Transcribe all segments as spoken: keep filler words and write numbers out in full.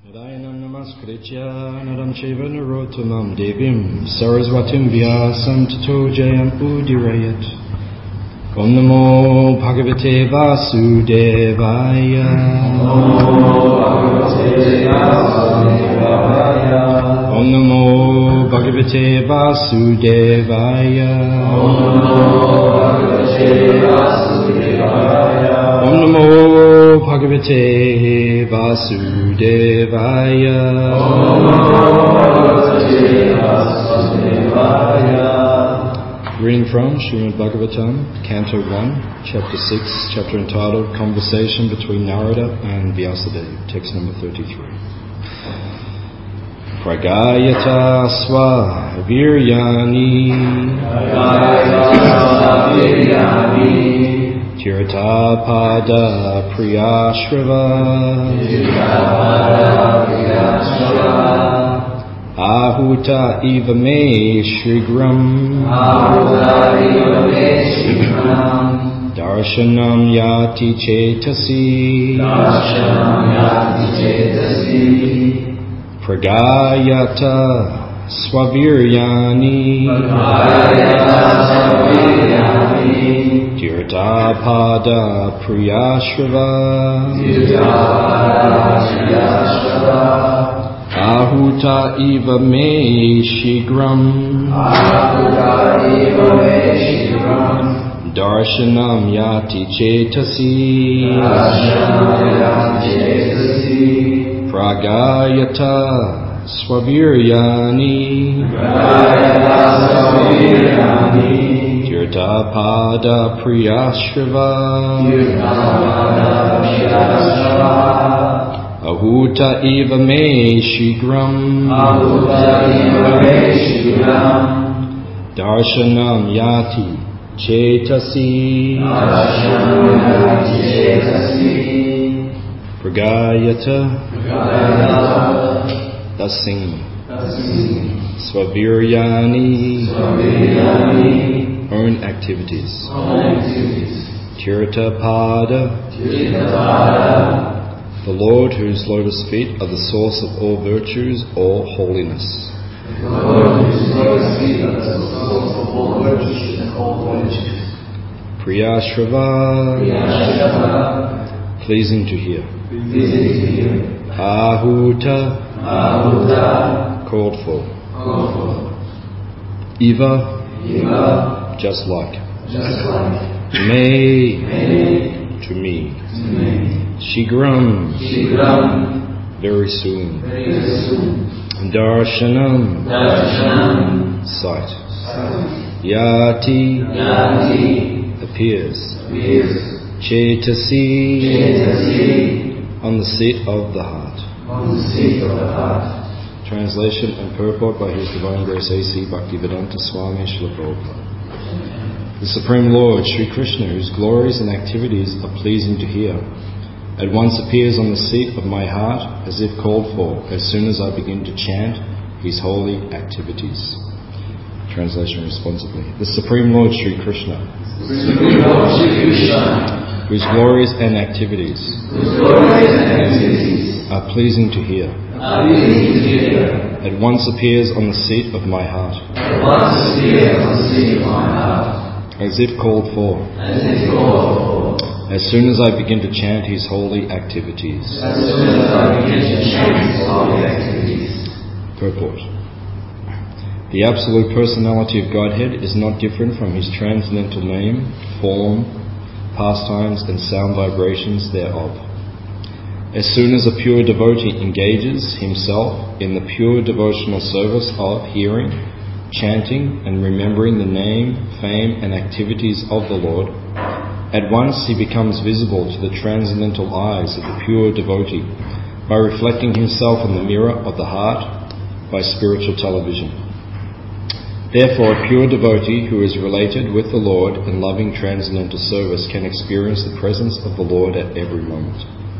Narayanam namaskritya naram chaiva narottamam devim saraswatim vyasam tato jayam udirayat. Om namo bhagavate vasudevaya. Om namo bhagavate vasudevaya. Om namo bhagavate vasudevaya. Reading from Srimad Bhagavatam, Canto one, Chapter six, chapter entitled Conversation between Narada and Vyasadeva, text number thirty-three. Pragayata swa viryani Tirtapada priyashrava Ahuta iva me shrigram Darshanam yati chetasi Pragayata swaviryani Tirtapada priyashrava Ahuta iva me shigram Darshanam yati chetasi Pragayata swaviryani Tirtapada priyashrava Ahuta iva me shigram Darshanam yati chetasi Pragayata Thus sing Swaviryani Own activities Tirtapada The Lord whose lotus feet are the source of all virtues, all holiness. The Lord whose lotus feet are the source of all virtues and all virtues. Priyashrava, pleasing to hear. Pleasing to hear. Ahuta, Ahuta, called for. Called for. Iva, Iva, just like. Just like. May, May, to me. To me. Shigram, Shigram, very soon. Very soon. Darshanam, Darshanam, sight. Sight. Yati, Yati, appears. Appears. Chetasi, Chetasi, on the seat of the heart. On the seat of the heart. Translation and purport by His Divine Grace A C Bhaktivedanta Swami Srila Prabhupada. The Supreme Lord, Sri Krishna, whose glories and activities are pleasing to hear, at once appears on the seat of my heart as if called for as soon as I begin to chant His holy activities. Translation responsibly. The Supreme Lord Sri Krishna, Supreme Lord Sri Krishna, whose glories and activities, whose glories and activities are pleasing to hear, are pleasing to hear, at once appears on the seat of my heart, at once appears on the seat of my heart, as if called for, as if called for. As soon as I begin to chant His holy activities. As soon as I begin to chant His holy activities. Purport. The absolute personality of Godhead is not different from His transcendental name, form, pastimes and sound vibrations thereof. As soon as a pure devotee engages himself in the pure devotional service of hearing, chanting and remembering the name, fame and activities of the Lord, at once he becomes visible to the transcendental eyes of the pure devotee by reflecting himself in the mirror of the heart by spiritual television. Therefore, a pure devotee who is related with the Lord in loving transcendental service can experience the presence of the Lord at every moment.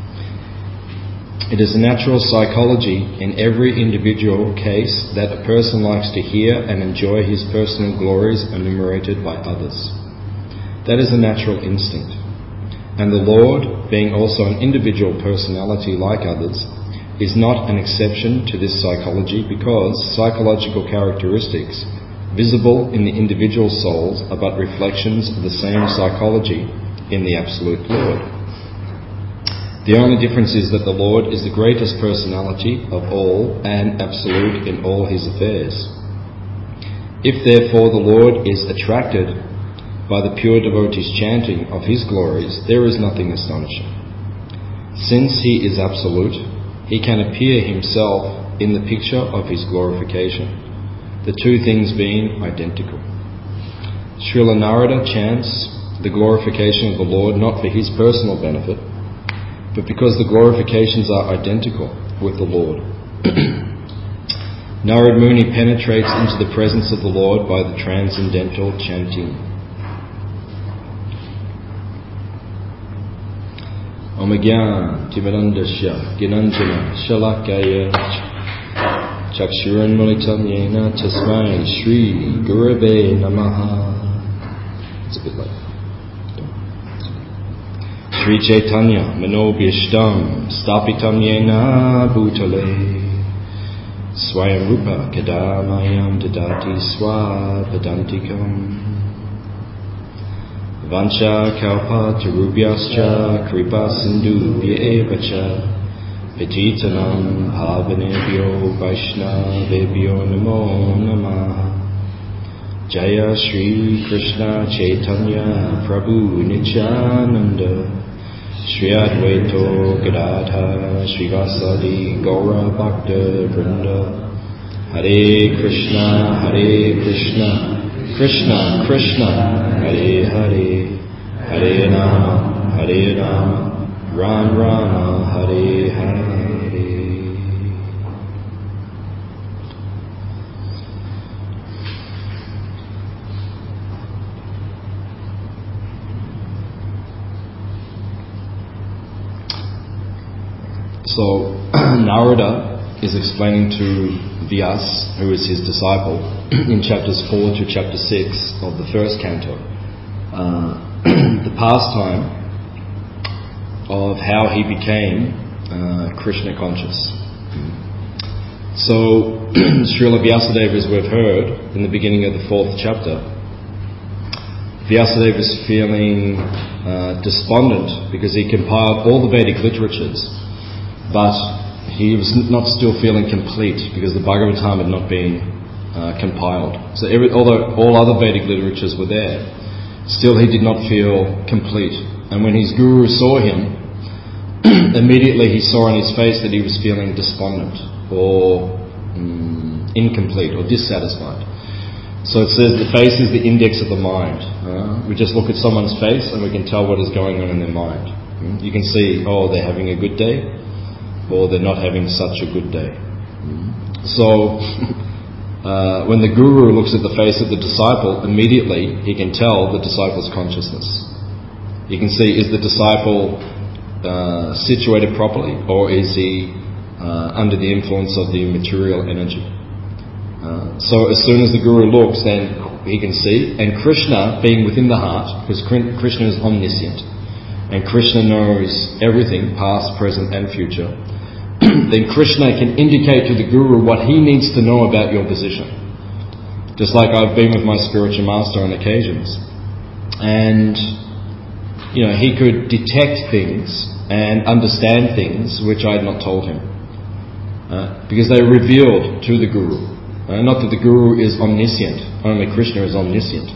It is a natural psychology in every individual case that a person likes to hear and enjoy his personal glories enumerated by others. That is a natural instinct. And the Lord, being also an individual personality like others, is not an exception to this psychology because psychological characteristics visible in the individual souls are but reflections of the same psychology in the Absolute Lord. The only difference is that the Lord is the greatest personality of all and absolute in all his affairs. If therefore the Lord is attracted by the pure devotees' chanting of his glories, there is nothing astonishing. Since he is absolute, he can appear himself in the picture of his glorification, the two things being identical. Srila Narada chants the glorification of the Lord not for his personal benefit, but because the glorifications are identical with the Lord. Narad Muni penetrates into the presence of the Lord by the transcendental chanting. Om Gyan Timirandasya Ginanjana Shalakaya Chakshuran Mulitam Yena Tasmai Shri Gurave Namaha. It's a bit late. Shri Chaitanya Manobhyashtam Stapitam Yena Bhutale Swayam Rupa Kadamayam Dadati Swapadantikam Vancha Kalpa Tarubhyascha Kripa Sindhubhya Evacha Petitanam Bhavanebhyo Vaishnavebhyo Namo Namah. Jaya Shri Krishna Chaitanya Prabhu Nityananda Shri Advaito Gadadhara Srivasadi Gaura Bhakta Vrinda. Hare Krishna Hare Krishna Krishna Krishna Hare Hare Hare Rama Hare Rama Ram Rama Hare Hare. So Narada is explaining to Vyas, who is his disciple, in chapters four to chapter six of the first canto, uh, the pastime of how he became uh, Krishna conscious. So Srila Vyasadeva, as we've heard in the beginning of the fourth chapter, Vyasadeva is feeling uh, despondent because he compiled all the Vedic literatures, but he was not still feeling complete because the Bhagavatam had not been uh, compiled. So every, although all other Vedic literatures were there, still he did not feel complete. And when his guru saw him, immediately he saw on his face that he was feeling despondent or um, incomplete or dissatisfied. So it says the face is the index of the mind. Uh, we just look at someone's face and we can tell what is going on in their mind. Mm? You can see, oh, they're having a good day, or they're not having such a good day. So uh, when the guru looks at the face of the disciple, immediately he can tell the disciple's consciousness. He can see, is the disciple uh, situated properly, or is he uh, under the influence of the material energy? Uh, so as soon as the guru looks, then he can see, and Krishna being within the heart, because Krishna is omniscient, and Krishna knows everything, past, present and future, then Krishna can indicate to the guru what he needs to know about your position. Just like I've been with my spiritual master on occasions. And, you know, he could detect things and understand things which I had not told him. Uh, because they are revealed to the guru. Uh, not that the guru is omniscient, only Krishna is omniscient.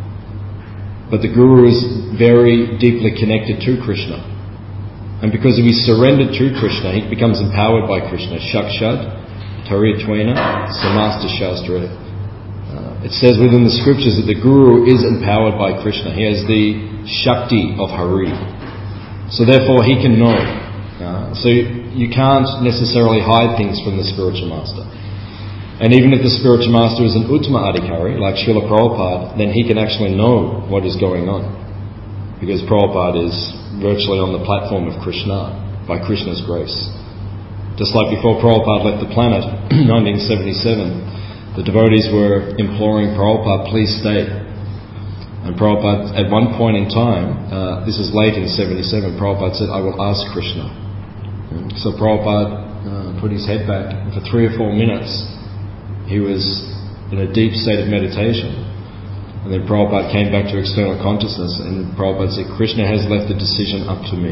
But the guru is very deeply connected to Krishna. And because if he's surrendered to Krishna, he becomes empowered by Krishna. Shakshad, Taritwena, Samasta Shastra. Uh, it says within the scriptures that the guru is empowered by Krishna. He has the Shakti of Hari. So therefore he can know. Uh, so you can't necessarily hide things from the spiritual master. And even if the spiritual master is an Uttama Adhikari, like Srila Prabhupada, then he can actually know what is going on. Because Prabhupada is virtually on the platform of Krishna, by Krishna's grace. Just like before Prabhupada left the planet, nineteen seventy-seven, the devotees were imploring Prabhupada, please stay. And Prabhupada, at one point in time, uh, this is late in seventy-seven, Prabhupada said, I will ask Krishna. So Prabhupada uh, put his head back, and for three or four minutes he was in a deep state of meditation. And then Prabhupada came back to external consciousness, and Prabhupada said, Krishna has left the decision up to me.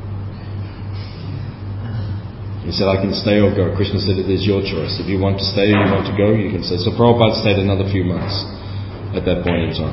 He said, I can stay or go. Krishna said, it is your choice. If you want to stay or you want to go, you can stay. So Prabhupada stayed another few months at that point in time.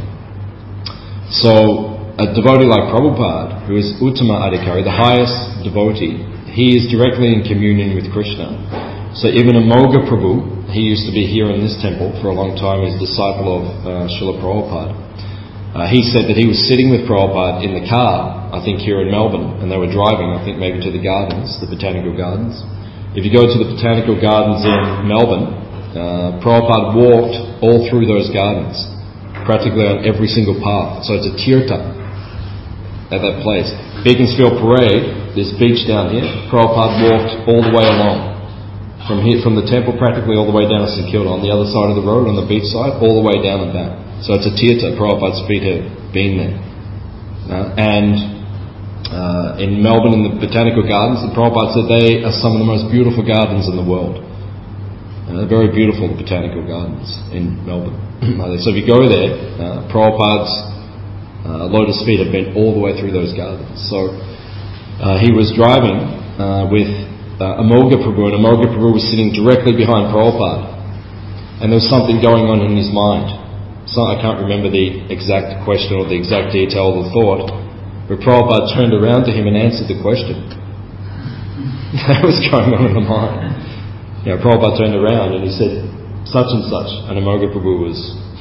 So a devotee like Prabhupada, who is Uttama Adhikari, the highest devotee, he is directly in communion with Krishna. So even Amoga Prabhu, he used to be here in this temple for a long time, he's a disciple of uh, Srila Prabhupada. Uh, he said that he was sitting with Prabhupada in the car, I think here in Melbourne, and they were driving, I think maybe to the gardens, the Botanical Gardens. If you go to the Botanical Gardens in Melbourne, uh, Prabhupada walked all through those gardens, practically on every single path. So it's a tirtha at that place. Beaconsfield Parade, this beach down here, Prabhupada walked all the way along. From here, from the temple practically all the way down to St Kilda, on the other side of the road, on the beach side, all the way down and back. So it's a tirtha, Prabhupada's feet have been there. Uh, and uh, in Melbourne, in the Botanical Gardens, the Prabhupada said they are some of the most beautiful gardens in the world. Uh, they're very beautiful, the Botanical Gardens in Melbourne. So if you go there, uh, Prabhupada's uh, lotus feet have been all the way through those gardens. So uh, he was driving uh, with Uh, Amoga Prabhu, and Amoga Prabhu was sitting directly behind Prabhupada, and there was something going on in his mind. So I can't remember the exact question or the exact detail of the thought, but Prabhupada turned around to him and answered the question. That was going on in the mind. You know, Prabhupada turned around and he said, such and such, and Amoga Prabhu was,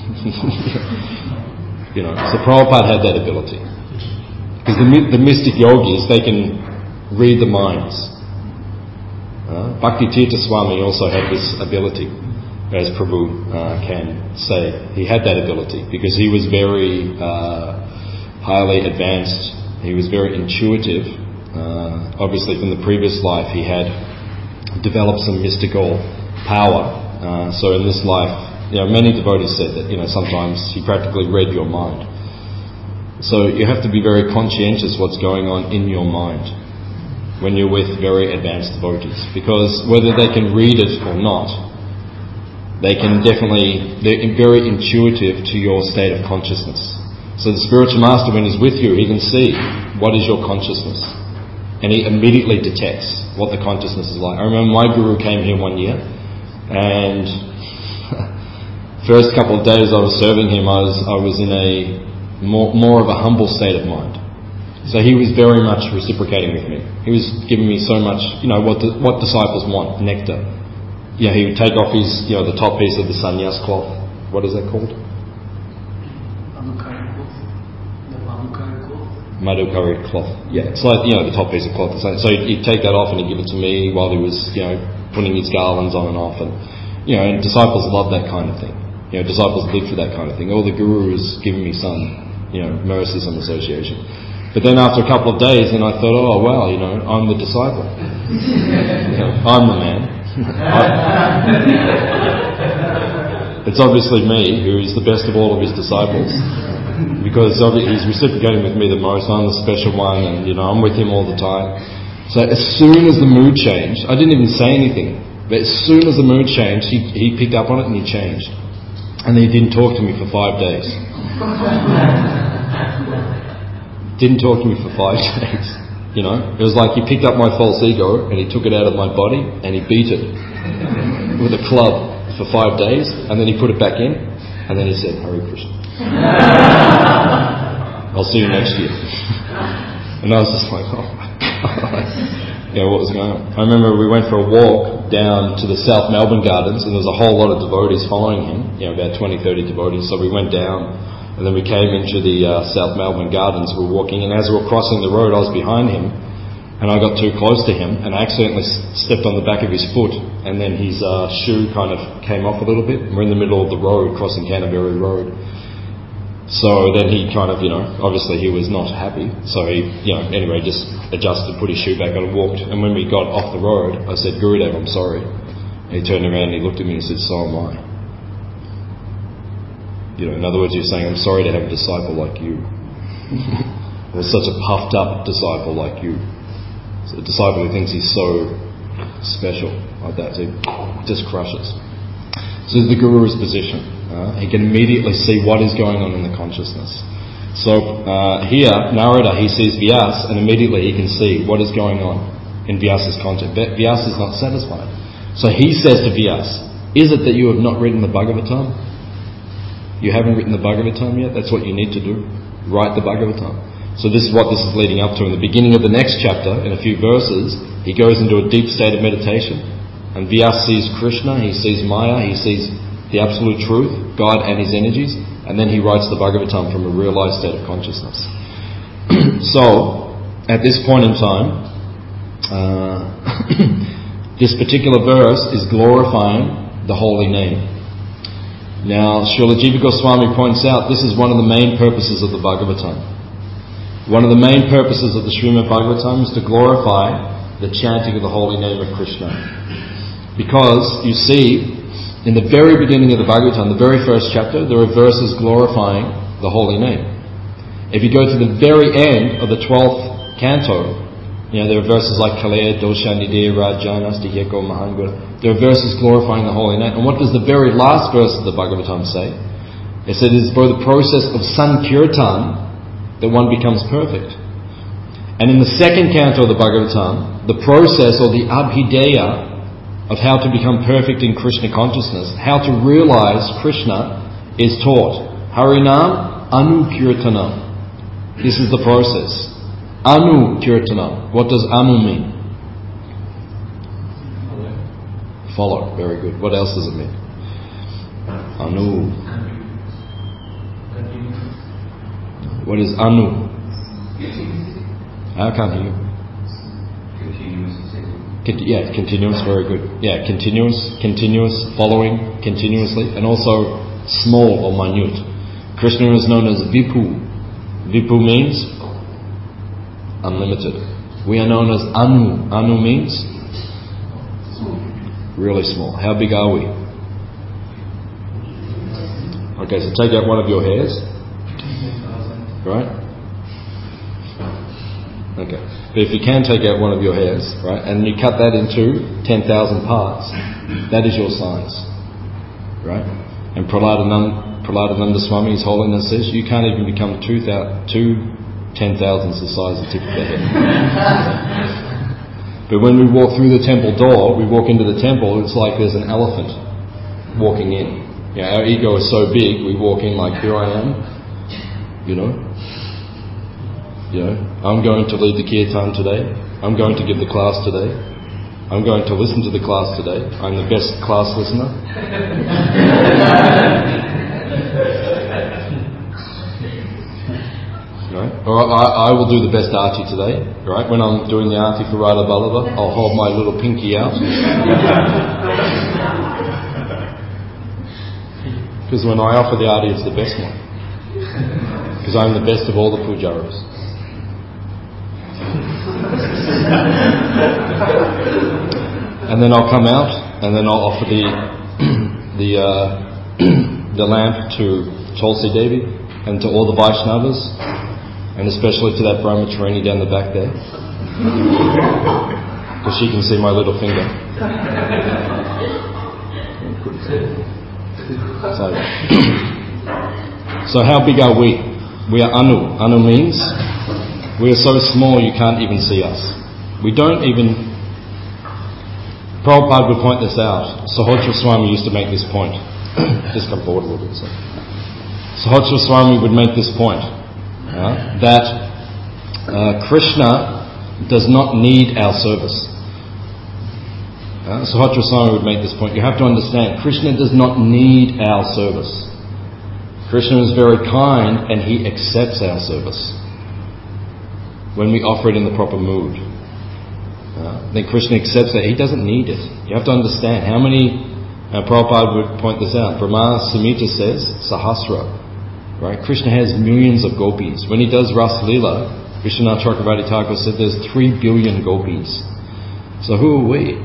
you know, so Prabhupada had that ability. Because the, the mystic yogis, they can read the minds. Uh, Bhakti Tirtha Swami also had this ability, as Prabhu uh, can say. He had that ability because he was very uh, highly advanced. He was very intuitive. Uh, obviously from the previous life he had developed some mystical power. Uh, so in this life, you know, many devotees said that, you know, sometimes he practically read your mind. So you have to be very conscientious what's going on in your mind when you're with very advanced devotees, because whether they can read it or not, they can definitely, they're very intuitive to your state of consciousness. So the spiritual master, when he's with you, he can see what is your consciousness, and he immediately detects what the consciousness is like. I remember my guru came here one year, and first couple of days I was serving him, I was I was in a more more of a humble state of mind. So he was very much reciprocating with me. He was giving me so much, you know, what the, what disciples want, nectar. Yeah, he would take off his, you know, the top piece of the sannyas cloth. What is that called? Madhukari cloth. The Madhukari cloth. Madhukari cloth. Yeah, it's like, you know, the top piece of cloth. So he'd take that off and he'd give it to me while he was, you know, putting his garlands on and off. And, you know, and disciples love that kind of thing. You know, disciples live for that kind of thing. All the guru is giving me some, you know, mercy, some association. But then after a couple of days, then I thought, oh, well, you know, I'm the disciple. You know, I'm the man. I, it's obviously me who is the best of all of his disciples, because he's reciprocating with me the most. I'm the special one, and, you know, I'm with him all the time. So as soon as the mood changed, I didn't even say anything, but as soon as the mood changed, he, he picked up on it and he changed. And he didn't talk to me for five days. Didn't talk to me for five days. You know, it was like he picked up my false ego and he took it out of my body and he beat it with a club for five days, and then he put it back in, and then he said, Hare Krishna. I'll see you next year. And I was just like, oh my God. You know, what was going on? I remember we went for a walk down to the South Melbourne Gardens, and there was a whole lot of devotees following him, you know, about twenty, thirty devotees. So we went down, and then we came into the uh, South Melbourne Gardens. We were walking, and as we were crossing the road, I was behind him, and I got too close to him, and I accidentally stepped on the back of his foot, and then his uh, shoe kind of came off a little bit. We're in the middle of the road, crossing Canterbury Road. So then he kind of, you know, obviously he was not happy. So he, you know, anyway, just adjusted, put his shoe back on and walked. And when we got off the road, I said, Gurudev, I'm sorry. And he turned around and he looked at me and he said, so am I. You know, in other words, you're saying, I'm sorry to have a disciple like you. Or such a puffed up disciple like you. So a disciple who thinks he's so special like that. So he just crushes. So the Guru's position. Uh, he can immediately see what is going on in the consciousness. So uh, here, Narada, he sees Vyas, and immediately he can see what is going on in Vyasa's conscience. Vyasa is not satisfied. So he says to Vyas, is it that you have not written the Bhagavatam? You haven't written the Bhagavatam yet? That's what you need to do. Write the Bhagavatam. So this is what this is leading up to. In the beginning of the next chapter, in a few verses, he goes into a deep state of meditation. And Vyasa sees Krishna, he sees Maya, he sees the absolute truth, God and his energies, and then he writes the Bhagavatam from a realized state of consciousness. So, at this point in time, uh, this particular verse is glorifying the holy name. Now, Srila Jiva Goswami points out this is one of the main purposes of the Bhagavatam. One of the main purposes of the Srimad Bhagavatam is to glorify the chanting of the holy name of Krishna. Because, you see, in the very beginning of the Bhagavatam, the very first chapter, there are verses glorifying the holy name. If you go to the very end of the twelfth canto, you know, there are verses like Kaleya, Dosha, Nidya, Rajana, Stikeko, Mahangura. There are verses glorifying the holy name. And what does the very last verse of the Bhagavatam say? It said it is by the process of Sankirtan that one becomes perfect. And in the second canto of the Bhagavatam, the process or the Abhideya of how to become perfect in Krishna consciousness, how to realize Krishna, is taught. Harinam Anu Kirtanam. This is the process. Anu Kirtanam. What does Anu mean? Follow. Very good. What else does it mean? Anu. What is Anu? I can't hear you. Yeah, continuous, very good. Yeah, continuous, continuous, following, continuously, and also small or minute. Krishna is known as Viphu. Viphu means unlimited. We are known as Anu. Anu means really small. How big are we? Okay, so take out one of your hairs. Right? Okay. But if you can take out one of your hairs, right, and you cut that into ten thousand parts, that is your size. Right? And Praladananda, Praladananda Swami, His Holiness, says you can't even become two, two ten thousandths the size of the tip of the head. But when we walk through the temple door, we walk into the temple, it's like there's an elephant walking in. You know, our ego is so big, we walk in like, here I am, you know. You know, I'm going to lead the kirtan today. I'm going to give the class today. I'm going to listen to the class today. I'm the best class listener. Right? Or I, I will do the best arti today. Right? When I'm doing the arti for Radha Ballabha, I'll hold my little pinky out. Because when I offer the arti, it's the best one. Because I'm the best of all the pujaris. And then I'll come out, and then I'll offer the the uh, the lamp to Tulsi Devi and to all the Vaishnavas, and especially to that Brahmacharini down the back there, because she can see my little finger. So, so how big are we? We are Anu. Anu means we are so small you can't even see us. We don't even... Prabhupada would point this out. Sahotra Swami used to make this point. Just come forward a little bit. So. Sahotra Swami would make this point. Uh, that uh, Krishna does not need our service. Uh, Sahotra Swami would make this point. You have to understand, Krishna does not need our service. Krishna is very kind and He accepts our service when we offer it in the proper mood. Uh, then Krishna accepts that. He doesn't need it. You have to understand how many, uh, Prabhupada would point this out. Brahma Samhita says Sahasra. Right? Krishna has millions of gopis. When he does Ras Leela, Vishwanath Chakravarti Thakur said there's three billion gopis. So who are we?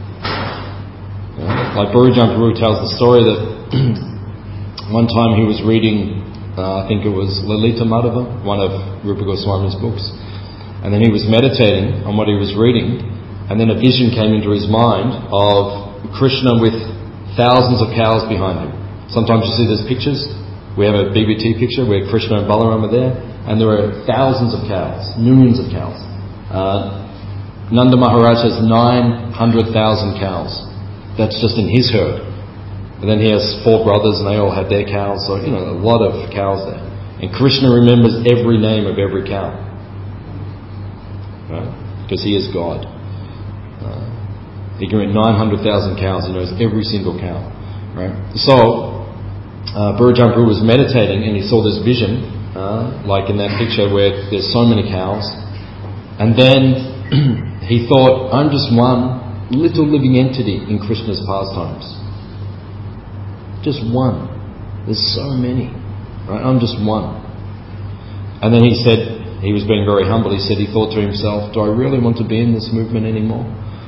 Uh, like Bhurujan Prabhu tells the story that one time he was reading, uh, I think it was Lalita Madhava, one of Rupa Goswami's books. And then he was meditating on what he was reading, And then a vision came into his mind of Krishna with thousands of cows behind him. Sometimes you see those pictures. We have a B B T picture where Krishna and Balaram are there, and there are thousands of cows, millions of cows. Uh, Nanda Maharaj has nine hundred thousand cows. That's just in his herd. And then he has four brothers, and they all have their cows. So, you know, a lot of cows there. And Krishna remembers every name of every cow. Right? Because he is God. Uh, he can read nine hundred thousand cows. He knows every single cow. Right? So, uh, Burujam Prabhu was meditating and he saw this vision, uh, like in that picture where there's so many cows. And then he thought, I'm just one little living entity in Krishna's pastimes. Just one. There's so many. Right? I'm just one. And then he said, he was being very humble, he said, he thought to himself, do I really want to be in this movement anymore?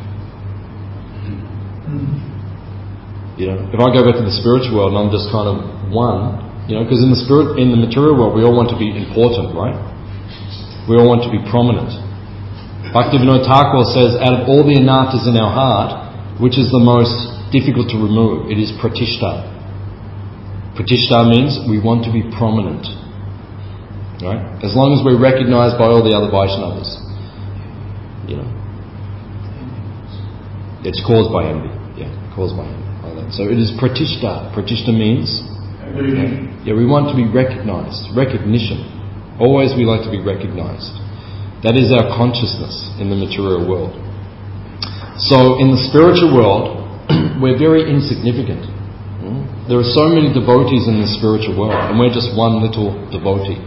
You know, if I go back to the spiritual world and I'm just kind of one, you know, because in the spirit, in the material world, we all want to be important, right? We all want to be prominent. Bhaktivinoda Thakur says, out of all the anarthas in our heart, which is the most difficult to remove? It is pratishta. Pratishta means we want to be prominent. Right? As long as we're recognized by all the other Vaishnavas. You know. It's caused by envy. Yeah, caused by envy. So it is pratishta. Pratishta means yeah, yeah, we want to be recognized. Recognition. Always we like to be recognized. That is our consciousness in the material world. So in the spiritual world, we're very insignificant. There are so many devotees in the spiritual world, and we're just one little devotee.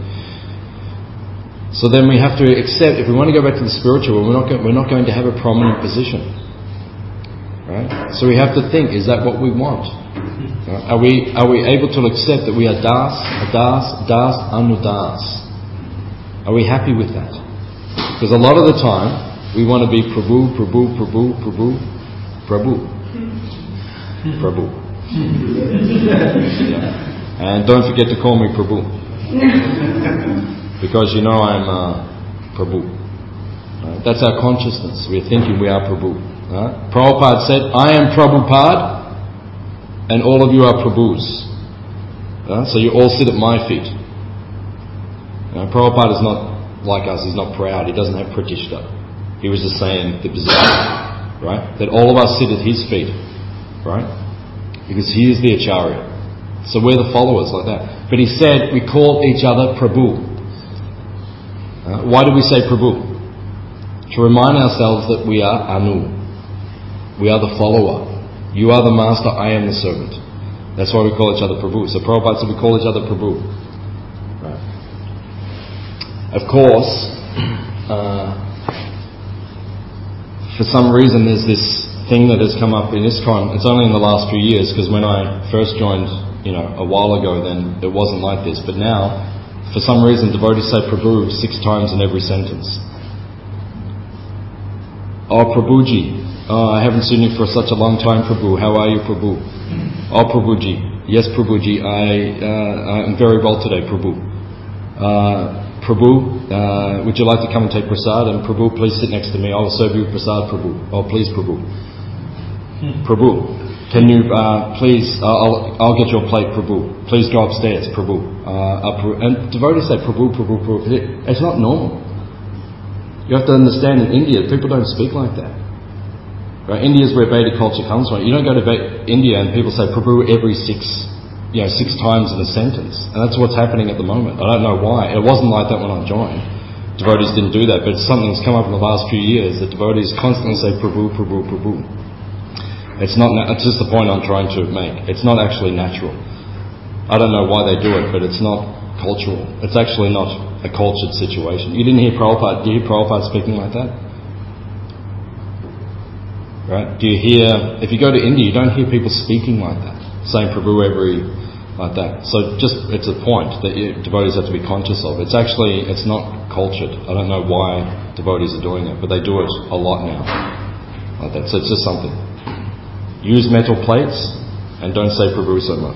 So then we have to accept, if we want to go back to the spiritual world, we're not go, we're not going to have a prominent position. Right? So we have to think, is that what we want? Right? Are we are we able to accept that we are das, das, das, anudas? Are we happy with that? Because a lot of the time, we want to be Prabhu, Prabhu, Prabhu, Prabhu, Prabhu. Prabhu. Yeah. And don't forget to call me Prabhu. Because you know I'm uh, Prabhu. Right? That's our consciousness. We're thinking we are Prabhu. Right? Prabhupada said, I am Prabhupada and all of you are Prabhus. Right? So you all sit at my feet. You know, Prabhupada is not like us, he's not proud, he doesn't have pratishta. He was just saying the position, right? That all of us sit at his feet, right? Because he is the acharya. So we're the followers like that. But he said we call each other Prabhu. Uh, why do we say Prabhu? To remind ourselves that we are Anu. We are the follower. You are the master, I am the servant. That's why we call each other Prabhu. So Prabhupada said we call each other Prabhu. Right. Of course, uh, for some reason there's this thing that has come up in ISKCON. It's only in the last few years, because when I first joined, you know, a while ago, then it wasn't like this. But now, for some reason, devotees say Prabhu six times in every sentence. Oh, Prabhuji. Oh, I haven't seen you for such a long time, Prabhu. How are you, Prabhu? Oh, Prabhuji. Yes, Prabhuji. I, uh, I'm very well today, Prabhu. Uh, Prabhu, uh, would you like to come and take prasad? And Prabhu, please sit next to me. I will serve you prasad, Prabhu. Oh, please, Prabhu. Prabhu, can you uh, please? Uh, I'll, I'll get you a plate, Prabhu. Please go upstairs, Prabhu. Uh, up, and devotees say Prabhu, Prabhu, Prabhu. It's not normal. You have to understand, in India, people don't speak like that. Right? India is where Vedic culture comes from. You don't go to Ve- India and people say Prabhu every six, you know, six times in a sentence. And that's what's happening at the moment. I don't know why. It wasn't like that when I joined. Devotees didn't do that, but something's come up in the last few years that devotees constantly say Prabhu, Prabhu, Prabhu. It's not. Na- it's just the point I'm trying to make. It's not actually natural. I don't know why they do it, but it's not cultural. It's actually not a cultured situation. You didn't hear Prabhupada. Do you hear Prabhupada speaking like that? Right? Do you hear? If you go to India, you don't hear people speaking like that, saying Prabhu every like that. So just it's a point that you, devotees have to be conscious of. It's actually it's not cultured. I don't know why devotees are doing it, but they do it a lot now, like that. So it's just something. Use metal plates and don't say Prabhu so much.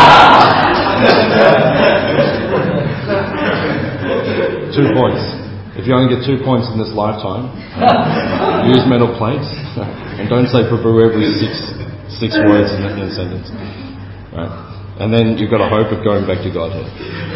Two points. If you only get two points in this lifetime, use metal plates and don't say Prabhu every six six words in a sentence. Right? And then you've got a hope of going back to Godhead.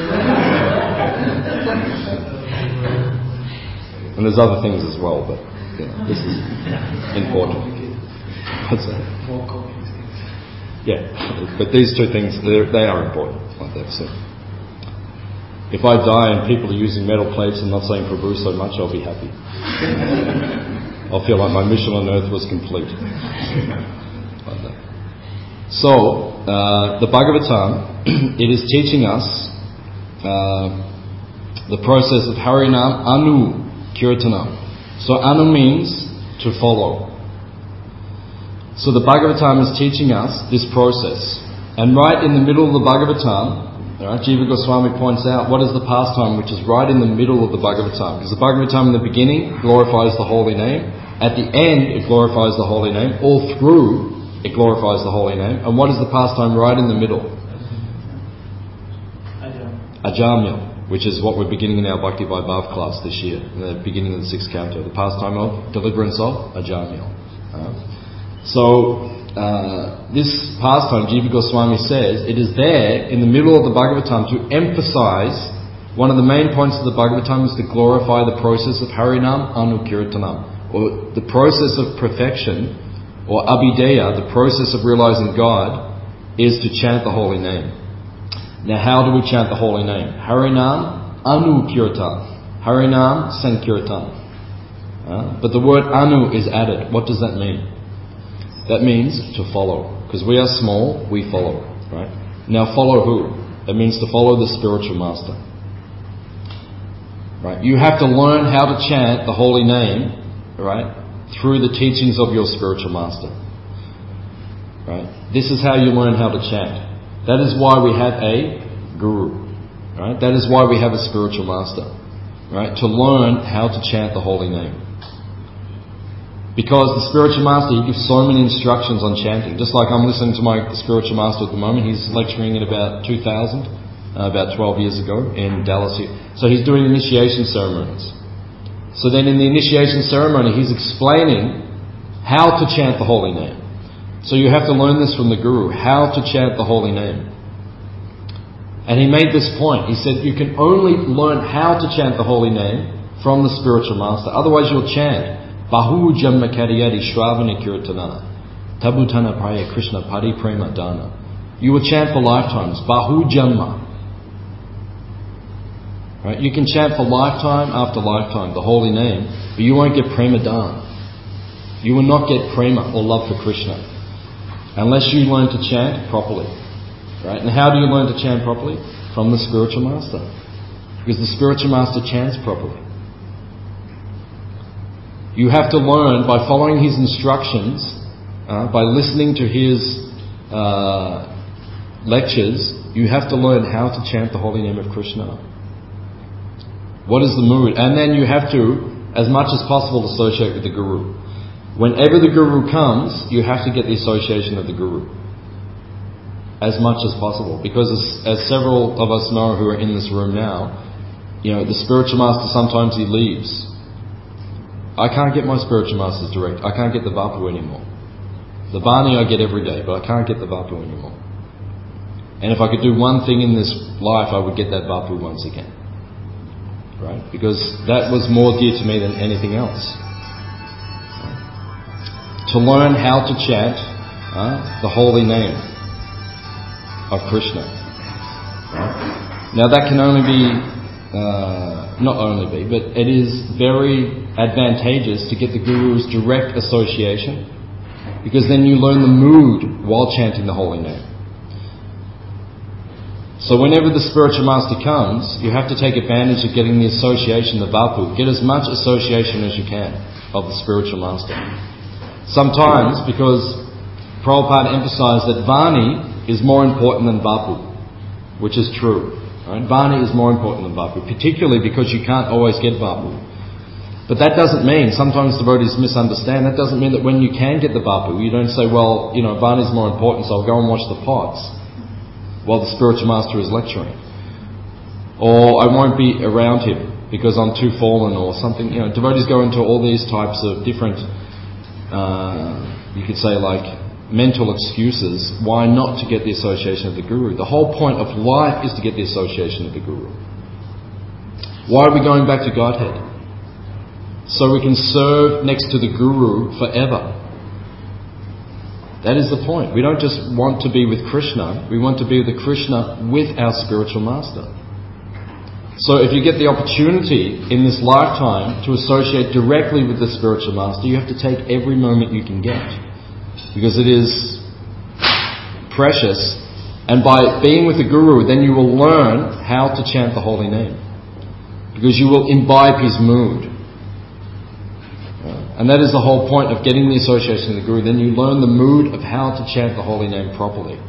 And there's other things as well, but you know, this is important. What's that? More complicated. Yeah, but these two things, they are important, like that. So, if I die and people are using metal plates and not saying Prabhu so much, I'll be happy. I'll feel like my mission on earth was complete. Like that. So, uh, the Bhagavatam, it is teaching us uh, the process of Harinam Anu Kirtanam. So Anu means to follow. So the Bhagavatam is teaching us this process. And right in the middle of the Bhagavatam, right, Jiva Goswami points out what is the pastime which is right in the middle of the Bhagavatam. Because the Bhagavatam in the beginning glorifies the holy name. At the end it glorifies the holy name. All through it glorifies the holy name. And what is the pastime right in the middle? Ajamil. Which is what we're beginning in our Bhakti Vaibhav class this year, in the beginning of the sixth canto, the pastime of deliverance of Ajamil. Uh, so, uh, this pastime, Jiva Goswami says, it is there in the middle of the Bhagavatam to emphasize one of the main points of the Bhagavatam is to glorify the process of Harinam Anukirtanam, or the process of perfection, or Abhideya, the process of realizing God, is to chant the holy name. Now, how do we chant the holy name? Harinam Anu Kirtan. Harinam Sankirtan. Uh, but the word Anu is added. What does that mean? That means to follow. Because we are small, we follow. Right? Now, follow who? It means to follow the spiritual master. Right? You have to learn how to chant the holy name, right, through the teachings of your spiritual master. Right? This is how you learn how to chant. That is why we have a guru, right? That is why we have a spiritual master, right? To learn how to chant the holy name. Because the spiritual master, he gives so many instructions on chanting. Just like I'm listening to my spiritual master at the moment. He's lecturing in about two thousand, uh, about twelve years ago in Dallas here. So he's doing initiation ceremonies. So then in the initiation ceremony, he's explaining how to chant the holy name. So you have to learn this from the Guru, how to chant the holy name. And he made this point. He said, you can only learn how to chant the holy name from the spiritual master. Otherwise you'll chant Bahu Jamma Kariyari Shravani Kirtana Tabutana Praya Krishna Pari Prema Dana. You will chant for lifetimes. Bahu Jamma. Right? You can chant for lifetime after lifetime the holy name, but you won't get Prema Dana. You will not get Prema or love for Krishna unless you learn to chant properly. Right? And how do you learn to chant properly? From the spiritual master. Because the spiritual master chants properly. You have to learn by following his instructions, uh, by listening to his uh, lectures, you have to learn how to chant the holy name of Krishna. What is the mood? And then you have to, as much as possible, associate with the Guru. Whenever the Guru comes, you have to get the association of the Guru. As much as possible. Because as, as several of us know who are in this room now, you know, the spiritual master, sometimes he leaves. I can't get my spiritual masters direct. I can't get the Vapu anymore. The Bani I get every day, but I can't get the Vapu anymore. And if I could do one thing in this life, I would get that Vapu once again. Right? Because that was more dear to me than anything else. To learn how to chant uh, the holy name of Krishna. Right? Now that can only be, uh, not only be, but it is very advantageous to get the Guru's direct association, because then you learn the mood while chanting the holy name. So whenever the spiritual master comes, you have to take advantage of getting the association, the Vapu. Get as much association as you can of the spiritual master. Sometimes, because Prabhupada emphasized that Vani is more important than Vapu, which is true. Right? Vani is more important than Vapu, particularly because you can't always get Vapu. But that doesn't mean, sometimes devotees misunderstand, that doesn't mean that when you can get the Vapu, you don't say, well, you know, Vani is more important, so I'll go and watch the pots while the spiritual master is lecturing. Or I won't be around him because I'm too fallen or something. You know, devotees go into all these types of different, uh, you could say like mental excuses why not to get the association of the Guru. The whole point of life is to get the association of the Guru. Why are we going back to Godhead? So we can serve next to the Guru forever. That is the point. We don't just want to be with Krishna, we want to be with the Krishna with our spiritual master. So if you get the opportunity in this lifetime to associate directly with the spiritual master, you have to take every moment you can get, because it is precious. And by being with the Guru, then you will learn how to chant the holy name, because you will imbibe his mood. And that is the whole point of getting the association of the Guru. Then you learn the mood of how to chant the holy name properly,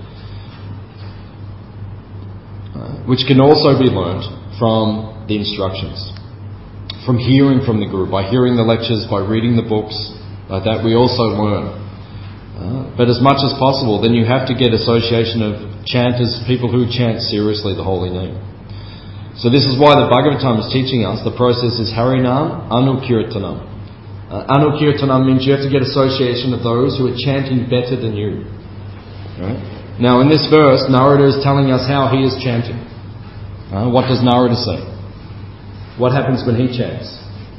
uh, which can also be learned from the instructions, from hearing from the Guru, by hearing the lectures, by reading the books, like that we also learn. Uh, but as much as possible, then you have to get association of chanters, people who chant seriously the holy name. So this is why the Bhagavatam is teaching us the process is Harinam Anukirtanam. Uh, Anukirtanam means you have to get association of those who are chanting better than you. Right? Now in this verse, Narada is telling us how he is chanting. Uh, what does Narada say? What happens when he chants?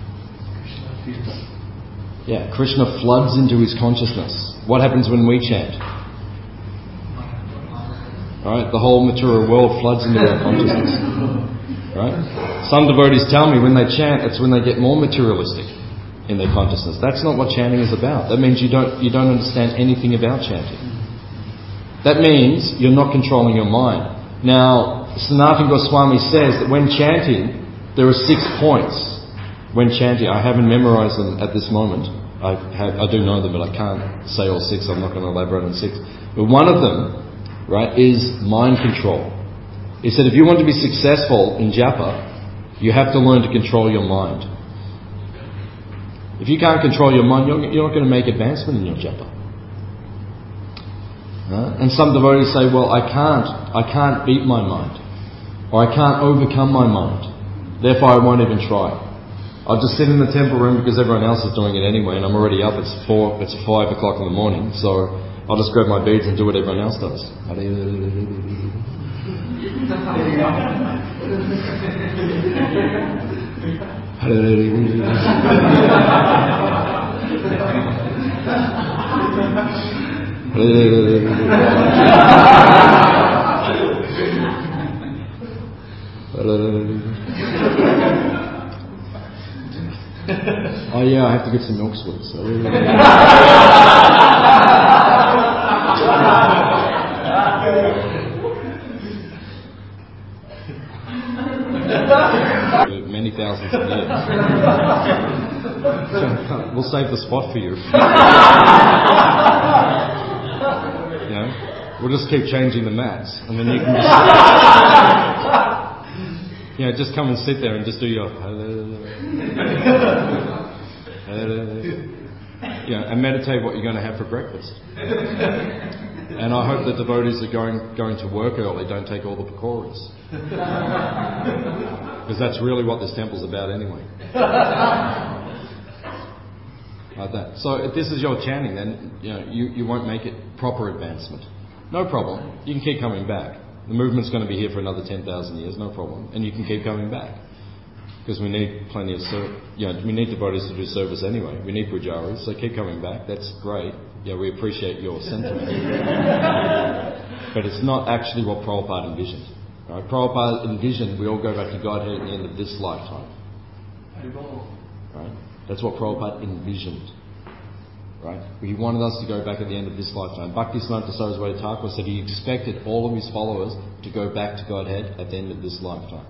Yeah, Krishna floods into his consciousness. What happens when we chant? Right, the whole material world floods into our consciousness. Right? Some devotees tell me when they chant, it's when they get more materialistic in their consciousness. That's not what chanting is about. That means you don't you don't understand anything about chanting. That means you're not controlling your mind. Now, Sanatana Goswami says that when chanting, there are six points when chanting. I haven't memorized them at this moment. I have, I do know them, but I can't say all six. I'm not going to elaborate on six. But one of them, right, is mind control. He said if you want to be successful in japa, you have to learn to control your mind. If you can't control your mind, you're, you're not going to make advancement in your japa. Uh, and some devotees say, well, I can't, I can't beat my mind, or I can't overcome my mind, therefore I won't even try. I'll just sit in the temple room because everyone else is doing it anyway, and I'm already up. It's four, it's five o'clock in the morning, so I'll just grab my beads and do what everyone else does. Oh yeah, I have to get some milk sweets. Many thousands of years. We'll save the spot for you. You know, we'll just keep changing the mats, and then you can just, you know, just come and sit there and just do your, you know, and meditate what you're going to have for breakfast. And I hope that devotees are going going to work early don't take all the pakoras, because that's really what this temple's about anyway. Like that. So if this is your chanting, then you know you, you won't make it proper advancement. No problem. You can keep coming back. The movement's going to be here for another ten thousand years. No problem. And you can keep coming back, because we need plenty of ser- you know, we need devotees to do service anyway. We need pujaris, so keep coming back. That's great. Yeah, we appreciate your sentiment. But it's not actually what Prabhupada envisioned. Right? Prabhupada envisioned we all go back to Godhead at the end of this lifetime. Right? That's what Prabhupada envisioned. Right? He wanted us to go back at the end of this lifetime. Bhaktisiddhanta Saraswati Thakur said he expected all of his followers to go back to Godhead at the end of this lifetime.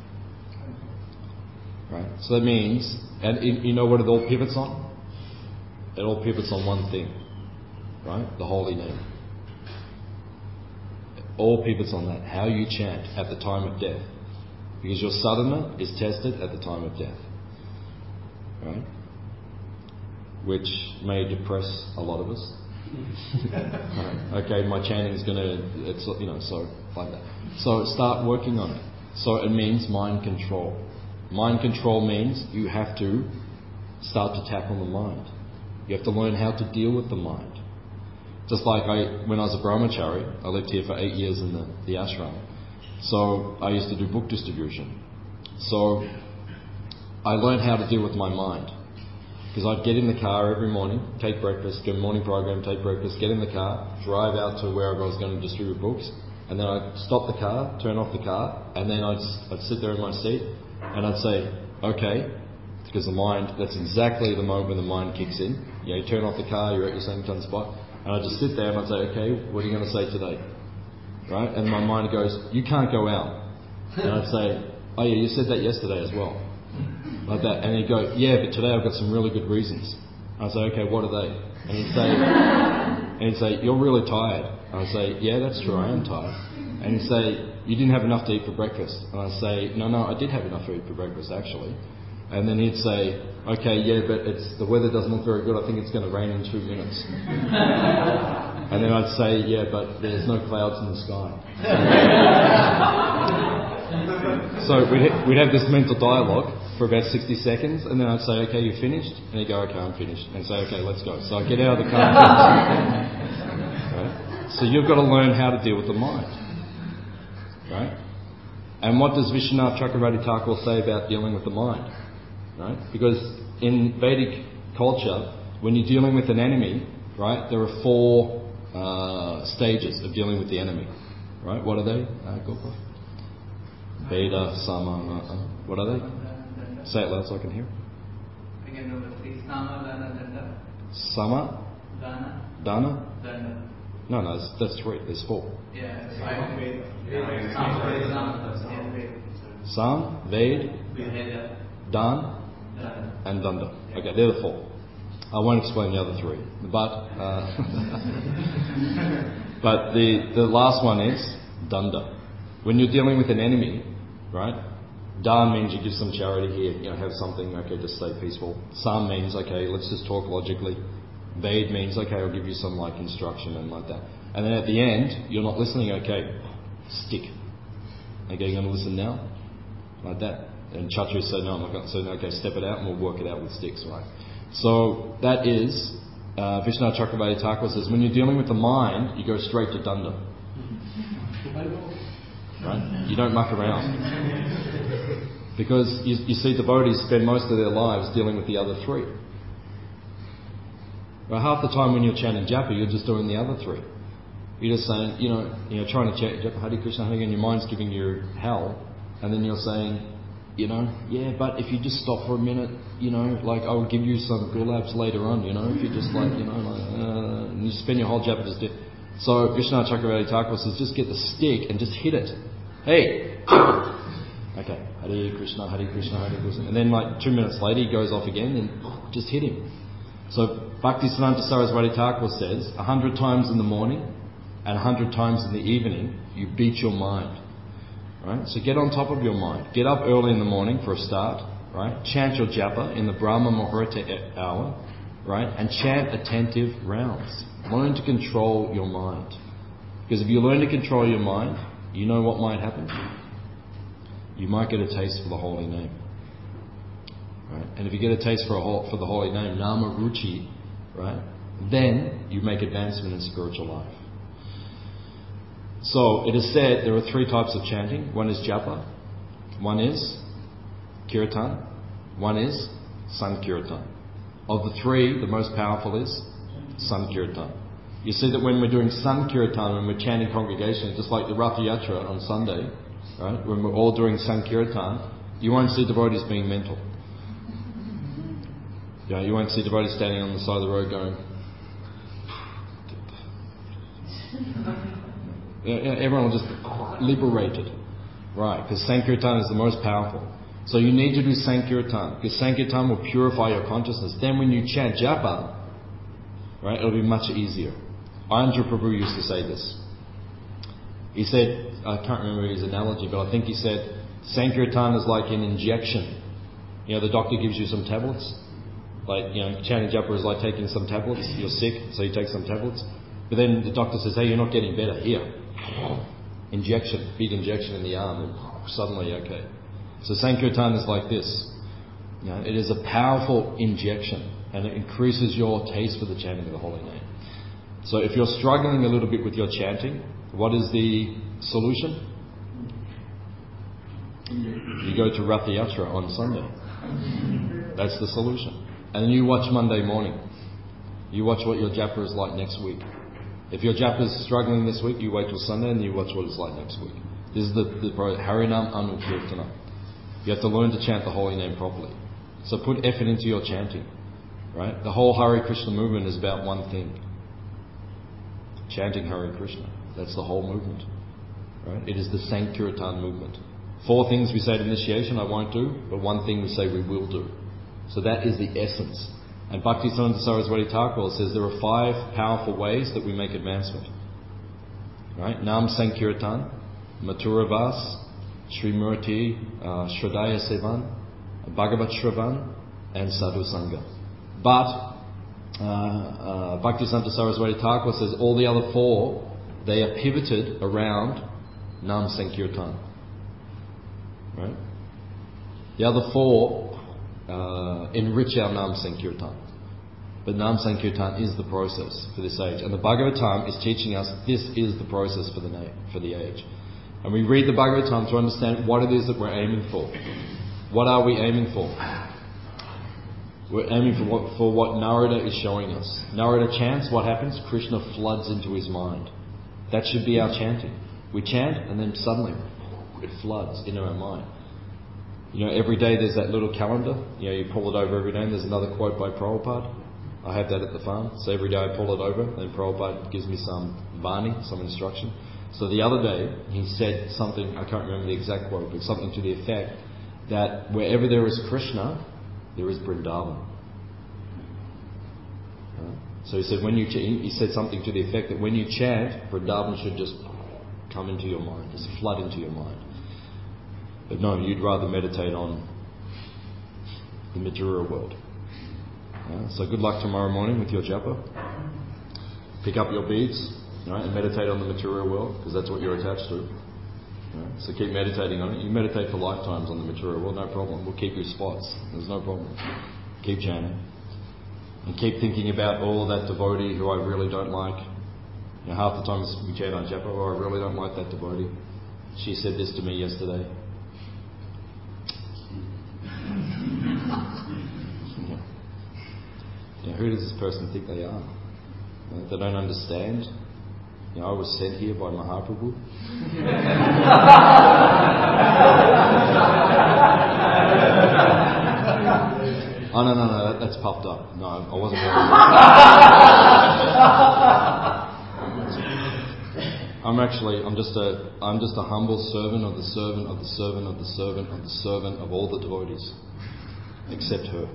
Right? So that means, and you know what it all pivots on? It all pivots on one thing. Right? The holy name. It all pivots on that. How you chant at the time of death. Because your sadhana is tested at the time of death. Right? Which may depress a lot of us. Right. Okay, my chanting is going to, it's, you know, so like that. So start working on it. So it means mind control. Mind control means you have to start to tackle the mind. You have to learn how to deal with the mind. Just like I, when I was a brahmachari, I lived here for eight years in the, the ashram. So I used to do book distribution. So I learned how to deal with my mind. Because I'd get in the car every morning, take breakfast, do a morning program, take breakfast, get in the car, drive out to wherever I was going to distribute books, and then I'd stop the car, turn off the car, and then I'd, I'd sit there in my seat, and I'd say, okay, because the mind, that's exactly the moment when the mind kicks in. You know, you turn off the car, you're at your Sankirtan spot, and I'd just sit there and I'd say, okay, what are you going to say today? Right? And my mind goes, you can't go out. And I'd say, oh yeah, you said that yesterday as well. Like that. And he'd go, yeah, but today I've got some really good reasons. I'd say, okay, what are they? And he'd say, and he'd say, you're really tired. And I'd say, yeah, that's true, I am tired. And he'd say, you didn't have enough to eat for breakfast. And I'd say, no, no, I did have enough to eat for breakfast, actually. And then he'd say, okay, yeah, but it's the weather doesn't look very good. I think it's going to rain in two minutes. And then I'd say, yeah, but there's no clouds in the sky. So we'd, ha- we'd have this mental dialogue for about sixty seconds, and then I'd say, okay, you finished? And he'd go, okay, I'm finished. And I'd say, okay, let's go. So I'd get out of the car. Right? So you've got to learn how to deal with the mind. Right? And what does Vishwanath Chakravarti Thakur say about dealing with the mind? Right? Because in Vedic culture, when you're dealing with an enemy, right, there are four uh, stages of dealing with the enemy. Right? What are they? Uh, Gopal? Veda, Sama, uh, what are they? Say it loud so I can hear. Again, number three. Sama, Dana, Danda. Sama? Dana. Dana? Danda. No, no, that's, that's three. There's four. Yeah, five. Veda. Sama, Veda. Sam, Ved, Veda. Dan, Dana. and Danda. Okay, they're the four. I won't explain the other three. But uh, but the, the last one is Danda. When you're dealing with an enemy, right? Dan means you give some charity here, you know, have something, okay, just stay peaceful. Sam means, okay, let's just talk logically. Ved means, okay, I'll give you some like instruction and like that. And then at the end, you're not listening, okay, stick. Okay, you're going to listen now? Like that. And Chatru say, no, I'm not going to say, okay, step it out and we'll work it out with sticks, right? So that is, uh, Vishwanath Chakravarti Thakur says, when you're dealing with the mind, you go straight to Danda. Right? You don't muck around. Because you, you see devotees spend most of their lives dealing with the other three. Well, half the time when you're chanting japa, you're just doing the other three. You're just saying, you know, you know, trying to chant japa, Hare Krishna, Hare Krishna, and your mind's giving you hell, and then you're saying, you know, yeah, but if you just stop for a minute, you know, like I will give you some gulabs later on, you know, if you just like, you know, like, uh, and you spend your whole japa just do. So Vishwanath Chakravarti Thakur says, just get the stick and just hit it. Hey! Okay, Hare Krishna, Hare Krishna, Hare Krishna. And then like two minutes later he goes off again and just hit him. So Bhaktisiddhanta Saraswati Thakur says, a hundred times in the morning and a hundred times in the evening, you beat your mind. Right? So get on top of your mind. Get up early in the morning for a start. Right? Chant your japa in the Brahma Muhurta hour. Right? And chant attentive rounds. Learn to control your mind. Because if you learn to control your mind, you know what might happen? You might get a taste for the holy name. Right? And if you get a taste for, a whole, for the holy name, Nama Ruchi, right? Then you make advancement in spiritual life. So it is said there are three types of chanting. One is japa, one is kirtan, one is sankirtan. Of the three, the most powerful is sankirtan. You see that when we're doing sankirtan, when we're chanting congregation, just like the Ratha Yatra on Sunday, right? When we're all doing sankirtan, you won't see devotees being mental. You know, you won't see devotees standing on the side of the road going. Everyone will just liberated, right? Because sankirtan is the most powerful. So you need to do sankirtan, because sankirtan will purify your consciousness. Then when you chant japa, right, it'll be much easier. Andhra Prabhu used to say this. He said, I can't remember his analogy, but I think he said, sankirtan is like an injection. You know, the doctor gives you some tablets. Like, you know, chanting japa is like taking some tablets. You're sick, so you take some tablets. But then the doctor says, hey, you're not getting better. Here. Injection, big injection in the arm, and suddenly, okay. So Sankirtan is like this. You know, it is a powerful injection, and it increases your taste for the chanting of the holy name. So if you're struggling a little bit with your chanting, what is the solution? You go to Rath Yatra on Sunday. That's the solution. And then you watch Monday morning. You watch what your japa is like next week. If your japa is struggling this week, you wait till Sunday and you watch what it's like next week. This is the, the Harinam Anukirtana. You have to learn to chant the holy name properly. So put effort into your chanting. Right? The whole Hare Krishna movement is about one thing. Chanting Hare Krishna. That's the whole movement. Right? It is the Sankirtan movement. Four things we say at initiation I won't do, but one thing we say we will do. So that is the essence. And Bhaktisiddhanta Saraswati Thakur says there are five powerful ways that we make advancement. Right? Nam Sankirtan, Mathura Vas, Srimurti, uh, Shradaya Sevan, Bhagavat Shravan, and Sadhu Sangha. But uh, uh, Bhaktisiddhanta Saraswati Thakur says all the other four, they are pivoted around Nam Sankirtan. Right? The other four uh, enrich our Nam Sankirtan. But Nam Sankirtan is the process for this age. And the Bhagavatam is teaching us this is the process for the na- for the age. And we read the Bhagavatam to understand what it is that we're aiming for. What are we aiming for? We're aiming for what, for what Narada is showing us. Narada chants, what happens? Krishna floods into his mind. That should be our chanting. We chant and then suddenly it floods into our mind. You know, every day there's that little calendar. You know, you pull it over every day and there's another quote by Prabhupada. I have that at the farm. So every day I pull it over and Prabhupada gives me some Vani, some instruction. So the other day he said something, I can't remember the exact quote, but something to the effect that wherever there is Krishna, there is Vrindavan. Right? So he said when you ch- he said something to the effect that when you chant, Vrindavan should just come into your mind, just flood into your mind. But no, you'd rather meditate on the material world. Yeah? So good luck tomorrow morning with your japa. Pick up your beads, right, and meditate on the material world, because that's what you're attached to. Right? So keep meditating on it. You meditate for lifetimes on the material world, no problem. We'll keep you spots. There's no problem. Keep chanting. And keep thinking about, oh, that devotee who I really don't like. You know, half the time we chant on japa, oh, I really don't like that devotee. She said this to me yesterday. You know, who does this person think they are? You know, they don't understand. You know, I was sent here by Mahaprabhu. oh no, no, no, that, that's puffed up. No, I wasn't going I'm actually, I'm just a, I'm just a humble servant of the servant of the servant of the servant of the servant of all the devotees, except her.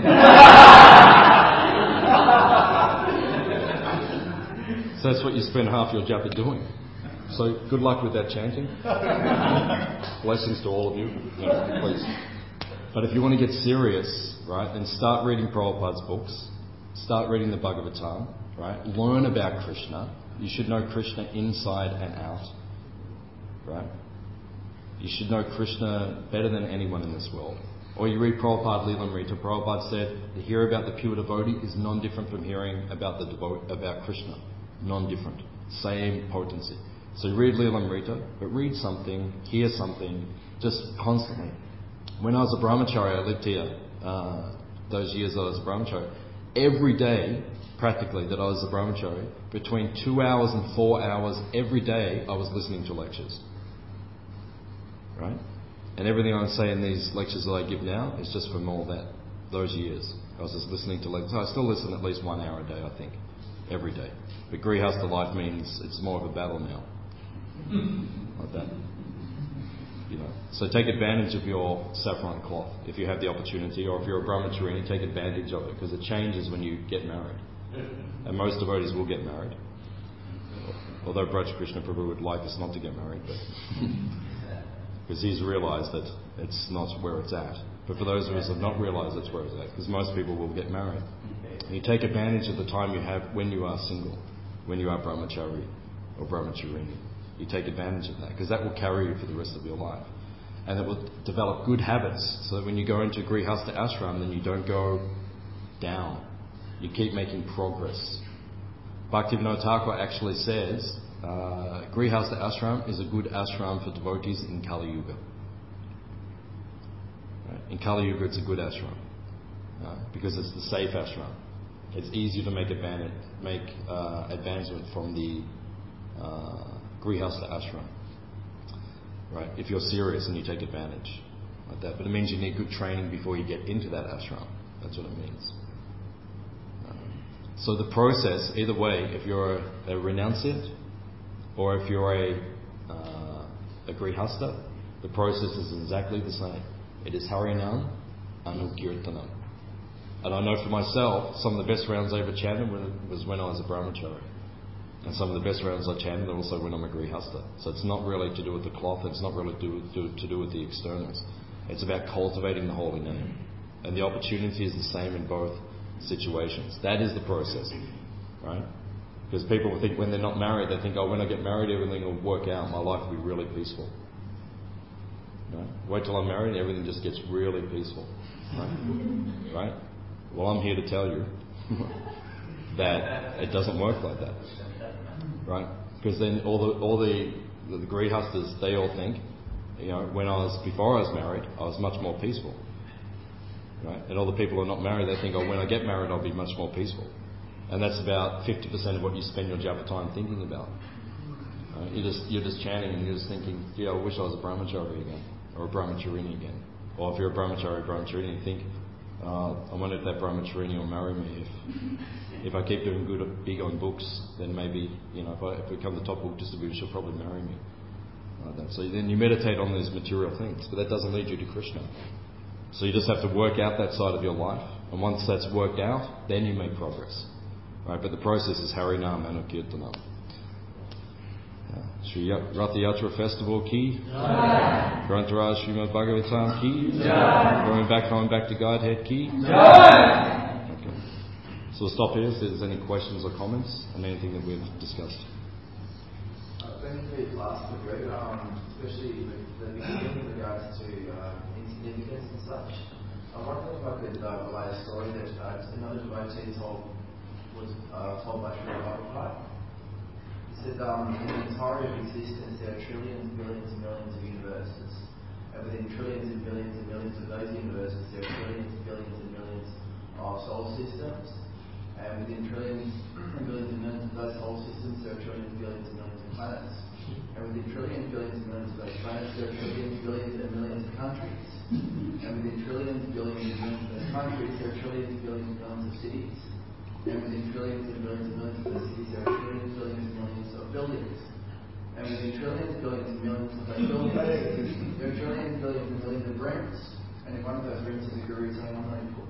So that's what you spend half your japa doing. So good luck with that chanting. Blessings to all of you. No, please. But if you want to get serious, right, then start reading Prabhupada's books. Start reading the Bhagavatam, right? Learn about Krishna. You should know Krishna inside and out, right? You should know Krishna better than anyone in this world. Or you read Prabhupada Lilamrita. Prabhupada said to hear about the pure devotee is non-different from hearing about the devo- about Krishna. Non-different. Same potency. So read Lilamrita, but read something, hear something, just constantly. When I was a brahmachari, I lived here, uh, those years I was a brahmachari, every day, practically, that I was a brahmachari, between two hours and four hours every day, I was listening to lectures. Right? And everything I say in these lectures that I give now is just from all that, those years. I was just listening to lectures. I still listen at least one hour a day, I think, every day. But Grihastha life means it's more of a battle now. Like that. You know. So take advantage of your saffron cloth if you have the opportunity, or if you're a brahmachari, take advantage of it, because it changes when you get married. And most devotees will get married. Although Braj Krishna Prabhu would like us not to get married, but because he's realised that it's not where it's at. But for those of us who have not realised that's where it's at, because most people will get married. You take advantage of the time you have when you are single, when you are brahmachari or brahmacharini. You take advantage of that, because that will carry you for the rest of your life. And it will develop good habits, so that when you go into Grihastha ashram, then you don't go down. You keep making progress. Bhaktivinoda Thakur actually says, uh, Grihastha ashram is a good ashram for devotees in Kali Yuga. Right? In Kali Yuga, it's a good ashram uh, because it's the safe ashram. It's easier to make advantage, make uh, advancement from the uh, Grihastha ashram. Right? If you're serious and you take advantage like that, but it means you need good training before you get into that ashram. That's what it means. Um, so the process, either way, if you're a, a renunciant or if you're a uh, a Grihastha, the process is exactly the same. It is Harinam Anukirtanam. And I know for myself, some of the best rounds I ever chanted was when I was a brahmachari. And some of the best rounds I chanted are also when I'm a Grihastha. So it's not really to do with the cloth, it's not really do, do, to do with the externals. It's about cultivating the holy name. And the opportunity is the same in both situations. That is the process, right? Because people will think when they're not married, they think, oh, when I get married, everything will work out. My life will be really peaceful. Right? Wait till I'm married, everything just gets really peaceful. Right? Right? Well, I'm here to tell you that it doesn't work like that. Right? Because then all the all the the, the Grihasthas, they all think, you know, when I was before I was married, I was much more peaceful. Right? And all the people who are not married, they think, oh, when I get married, I'll be much more peaceful. And that's about fifty percent of what you spend your japa time thinking about. Right? You're just you're just chanting and you're just thinking, yeah, I wish I was a brahmachari again, or a brahmacharini again. Or if you're a brahmachari, brahmacharini, you think, uh, I wonder if that brahmacharini will marry me. If if I keep doing good big on books, then maybe, you know, if I if I become the top book distributor, she'll probably marry me. Like that. So then you meditate on these material things, but that doesn't lead you to Krishna. So you just have to work out that side of your life, and once that's worked out, then you make progress. Right? But the process is Harinam Anukirtanam. Sri Ratha Yatra Festival ki Jai. Grantaraj Srimad Bhagavatam ki Jai. Going back home, back to Godhead ki Jai. Okay. So we'll stop here. So if there's any questions or comments on anything that we've discussed. Uh, thank you for your class, Madrid, um, especially with the beginning with regards to uh, insignificance and such. I'm wondering if I could uh, relay a story that uh, another devotee told, was uh, told by Sri Prabhupada. He said, um, in the entirety of existence, there are trillions, billions, and millions of universes. And within trillions and billions and millions of those universes, there are trillions, billions, and millions of solar systems. And within trillions and billions and millions of those solar systems, there are trillions, billions, and millions of planets. And within trillions, billions, and millions of those planets, there are trillions, billions, and millions of countries. And within trillions, billions, and millions of those countries, there are trillions, billions, and millions of cities. And within trillions and billions and millions of those cities, there are trillions, billions, and millions of buildings. And within trillions, billions, and millions of those buildings, there are trillions, billions, and millions of rings. And in one of those rings is a guru saying, I'm not important.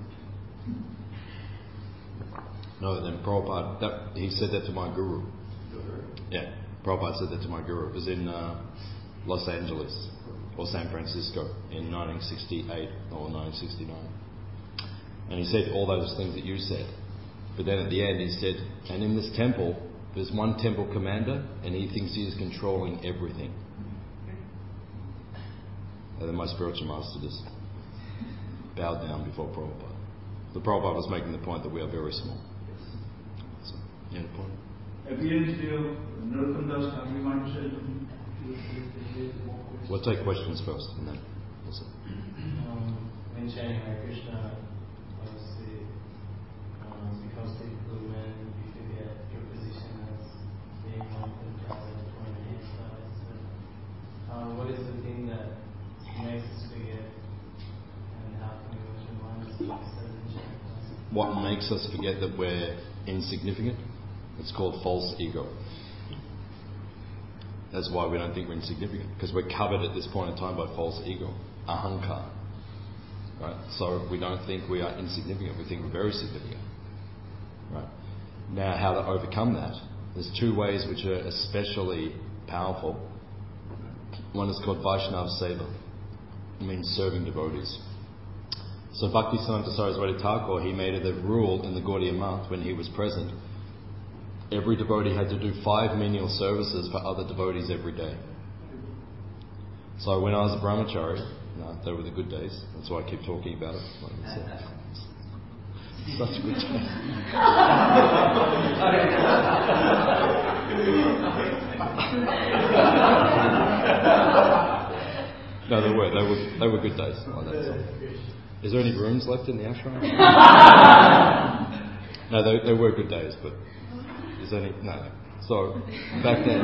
No, then Prabhupada, that, he said that to my guru. Guru? Yeah, Prabhupada said that to my guru. It was in uh, Los Angeles or San Francisco in nineteen sixty-eight or nineteen sixty-nine. And he said all those things that you said. But then at the end he said, and in this temple, there's one temple commander and he thinks he is controlling everything. And then my spiritual master just bowed down before Prabhupada. The Prabhupada was making the point that we are very small. So, yeah, the point. We'll take questions first and then we'll see. Um, when chanting Hare Krishna, obviously, um, because typically when you forget your position as being one of the present when the hand starts, uh, what is the thing that makes us forget, and how can we remind us of this? What makes us forget that we're insignificant? It's called false ego. That's why we don't think we're insignificant, because we're covered at this point in time by false ego, ahankar. Right? So we don't think we are insignificant, we think we're very significant. Right? Now, how to overcome that? There's two ways which are especially powerful. One is called Vaishnava Seva. It means serving devotees. So Bhaktisiddhanta Saraswati Thakur, he made it a rule in the Gaudiya month when he was present. Every devotee had to do five menial services for other devotees every day. So when I was a brahmachari, no, they were the good days. That's why I keep talking about it. Like it's, uh, such a good day. No, they were. They were. They were good days. Like that. So. Is there any rooms left in the ashram? No, they, they were good days, but is there any? No. So back then,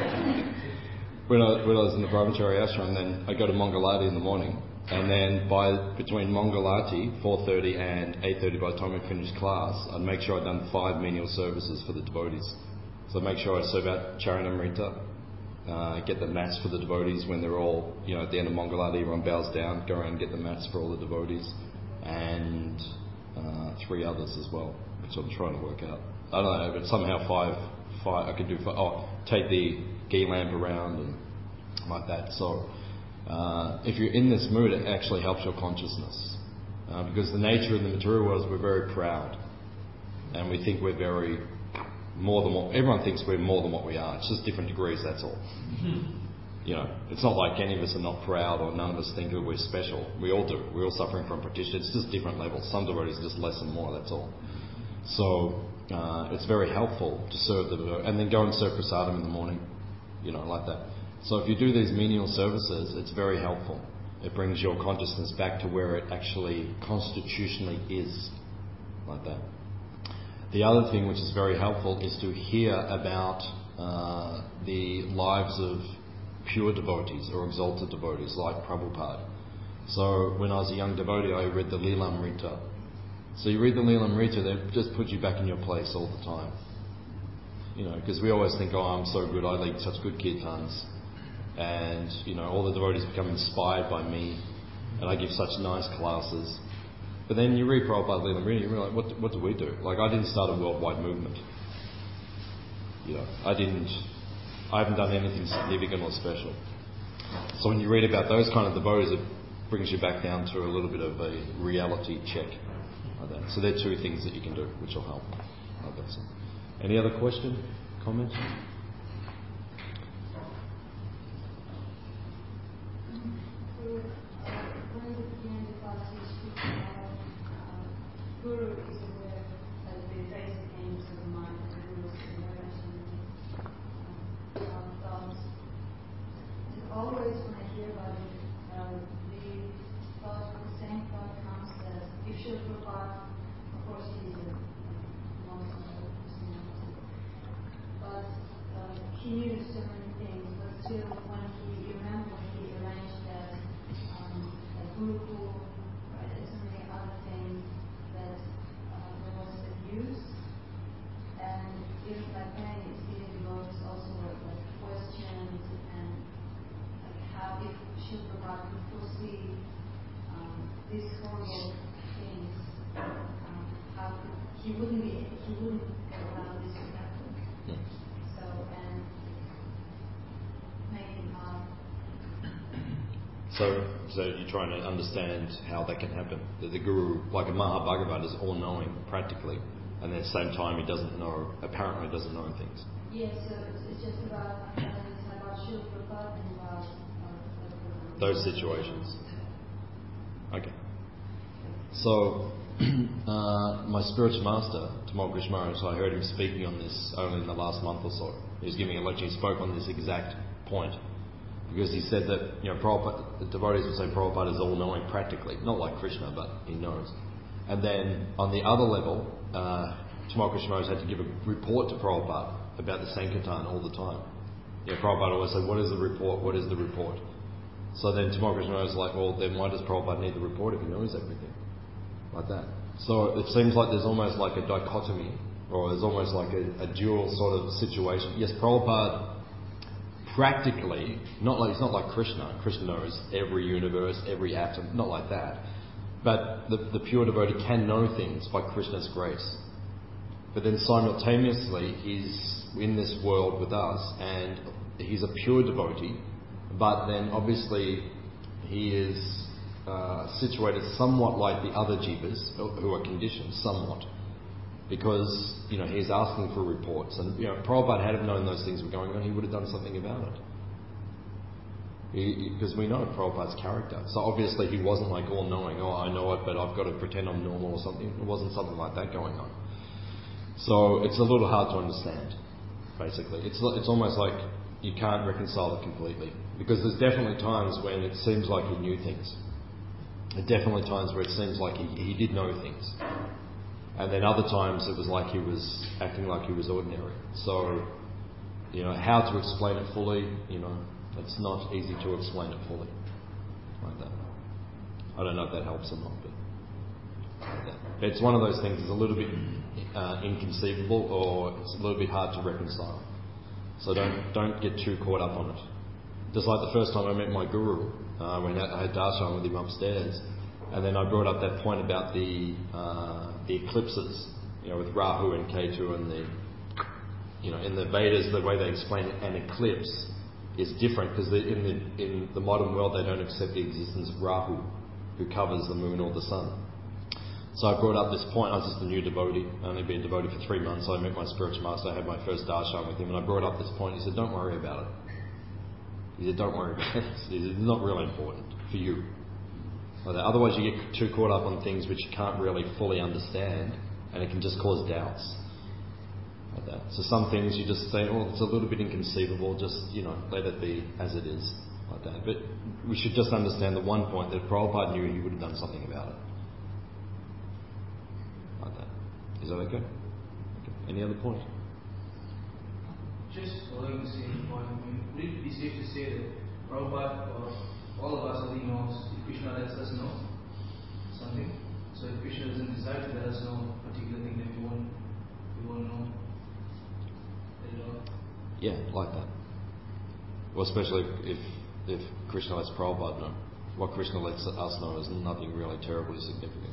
when I when I was in the brahmachari ashram, then I go to Mangalati in the morning, and then by between Mangalati four thirty and eight thirty, by the time I finished class, I'd make sure I'd done five menial services for the devotees. So I'd make sure I serve out Charanamrita, uh, get the mats for the devotees when they're all, you know, at the end of Mangalati, everyone bows down, go around and get the mats for all the devotees, and uh, three others as well, which I'm trying to work out. I don't know, but somehow five, five I could do five. Oh, take the ghee lamp around and like that. So uh, if you're in this mood, it actually helps your consciousness. Uh, because the nature of the material world is we're very proud. And we think we're very more than what... Everyone thinks we're more than what we are. It's just different degrees, that's all. You know, it's not like any of us are not proud or none of us think that we're special. We all do. We're all suffering from partition. It's just different levels. Some devotees are just less and more, that's all. So uh, it's very helpful to serve the devotee. And then go and serve prasadam in the morning, you know, like that. So if you do these menial services, it's very helpful. It brings your consciousness back to where it actually constitutionally is, like that. The other thing which is very helpful is to hear about uh, the lives of pure devotees or exalted devotees like Prabhupada. So when I was a young devotee, I read the Lilamrita. So you read the Lilamrita, they just put you back in your place all the time. You know, because we always think, oh, I'm so good, I lead such good kirtans. And, you know, all the devotees become inspired by me, and I give such nice classes. But then you read Prabhupada Lilamrita, you realize, what, what do we do? Like, I didn't start a worldwide movement. You know, I didn't, I haven't done anything significant or special. So when you read about those kind of devotees, it brings you back down to a little bit of a reality check. Like that. So there are two things that you can do, which will help. Like that. So, any other question, comment? Guru is aware of the basic aims of the mind, the Guru's awareness and uh, thoughts. And always when I hear about it, uh, the thought, the same thought comes that if Srila Prabhupada, of course he's a long-term personality, but uh, he knew so many things, but still when he remembered when he arranged that um, a Gurukul, right, and so many other things, that uh, there was abuse, and even like many senior devotees also were like questioned, and like how if Srila Prabhupada could foresee um, these horrible things, um, how could, he wouldn't be he wouldn't allow this to happen. Yeah. So and make him up. So, so you're trying to understand how that can happen. That the Guru, like a Mahabhagavat, is all-knowing practically, and at the same time he doesn't know, apparently doesn't know things. Yes, so it's, it's just about uh, it's about Srila Prabhupada and about uh, Those situations. Okay. So, uh, my spiritual master, Tamal Krishna Maharaj, I heard him speaking on this only in the last month or so. He was giving a lecture, he spoke on this exact point. Because he said that, you know, Prabhupada, the devotees would say Prabhupada is all-knowing practically. Not like Krishna, but he knows. And then, on the other level, uh, Tamal Krishna Maharaj had to give a report to Prabhupada about the Sankirtan all the time. You know, Prabhupada always said, what is the report, what is the report? So then Tamal Krishna Maharaj was like, well, then why does Prabhupada need the report if he knows everything? Like that. So it seems like there's almost like a dichotomy, or there's almost like a, a dual sort of situation. Yes, Prabhupada practically, not like, it's not like Krishna. Krishna knows every universe, every atom, not like that. But the, the pure devotee can know things by Krishna's grace. But then simultaneously, he's in this world with us, and he's a pure devotee, but then obviously he is uh, situated somewhat like the other jivas, who are conditioned somewhat. Because, you know, he's asking for reports. And, you know, Prabhupada had have known those things were going on, he would have done something about it. Because we know Prabhupada's character. So obviously he wasn't like all knowing, oh, I know it, but I've got to pretend I'm normal or something. It wasn't something like that going on. So it's a little hard to understand, basically. It's it's almost like you can't reconcile it completely. Because there's definitely times when it seems like he knew things. There are definitely times where it seems like he, he did know things. And then other times it was like he was acting like he was ordinary. So, you know, how to explain it fully, you know, it's not easy to explain it fully like that. I don't know if that helps or not, but like that. It's one of those things that's a little bit uh, inconceivable, or it's a little bit hard to reconcile. So don't don't get too caught up on it. Just like the first time I met my guru, uh, when I had darshan with him upstairs, and then I brought up that point about the uh, the eclipses, you know, with Rahu and Ketu, and the, you know, in the Vedas, the way they explain an eclipse is different, because in the in the modern world they don't accept the existence of Rahu, who covers the moon or the sun. So I brought up this point. I was just a new devotee. I only been a devotee for three months. I met my spiritual master. I had my first darshan with him, and I brought up this point. He said, "Don't worry about it." He said, "Don't worry about it. It's not really important for you. Otherwise, you get too caught up on things which you can't really fully understand, and it can just cause doubts." Like that. So some things you just say, "Oh, it's a little bit inconceivable. Just, you know, let it be as it is." Like that. But we should just understand the one point that if Prabhupada knew, he would have done something about it. Like that. Is that okay? Okay. Any other point? Just following the same point, I mean, would it be safe to say that Prabhupada, or all of us already knows, if Krishna lets us know something, so if Krishna doesn't decide to let us know a particular thing, then we won't, we won't know at all? Yeah, like that. Well, especially if if Krishna lets Prabhupada know. What Krishna lets us know is nothing really terribly significant.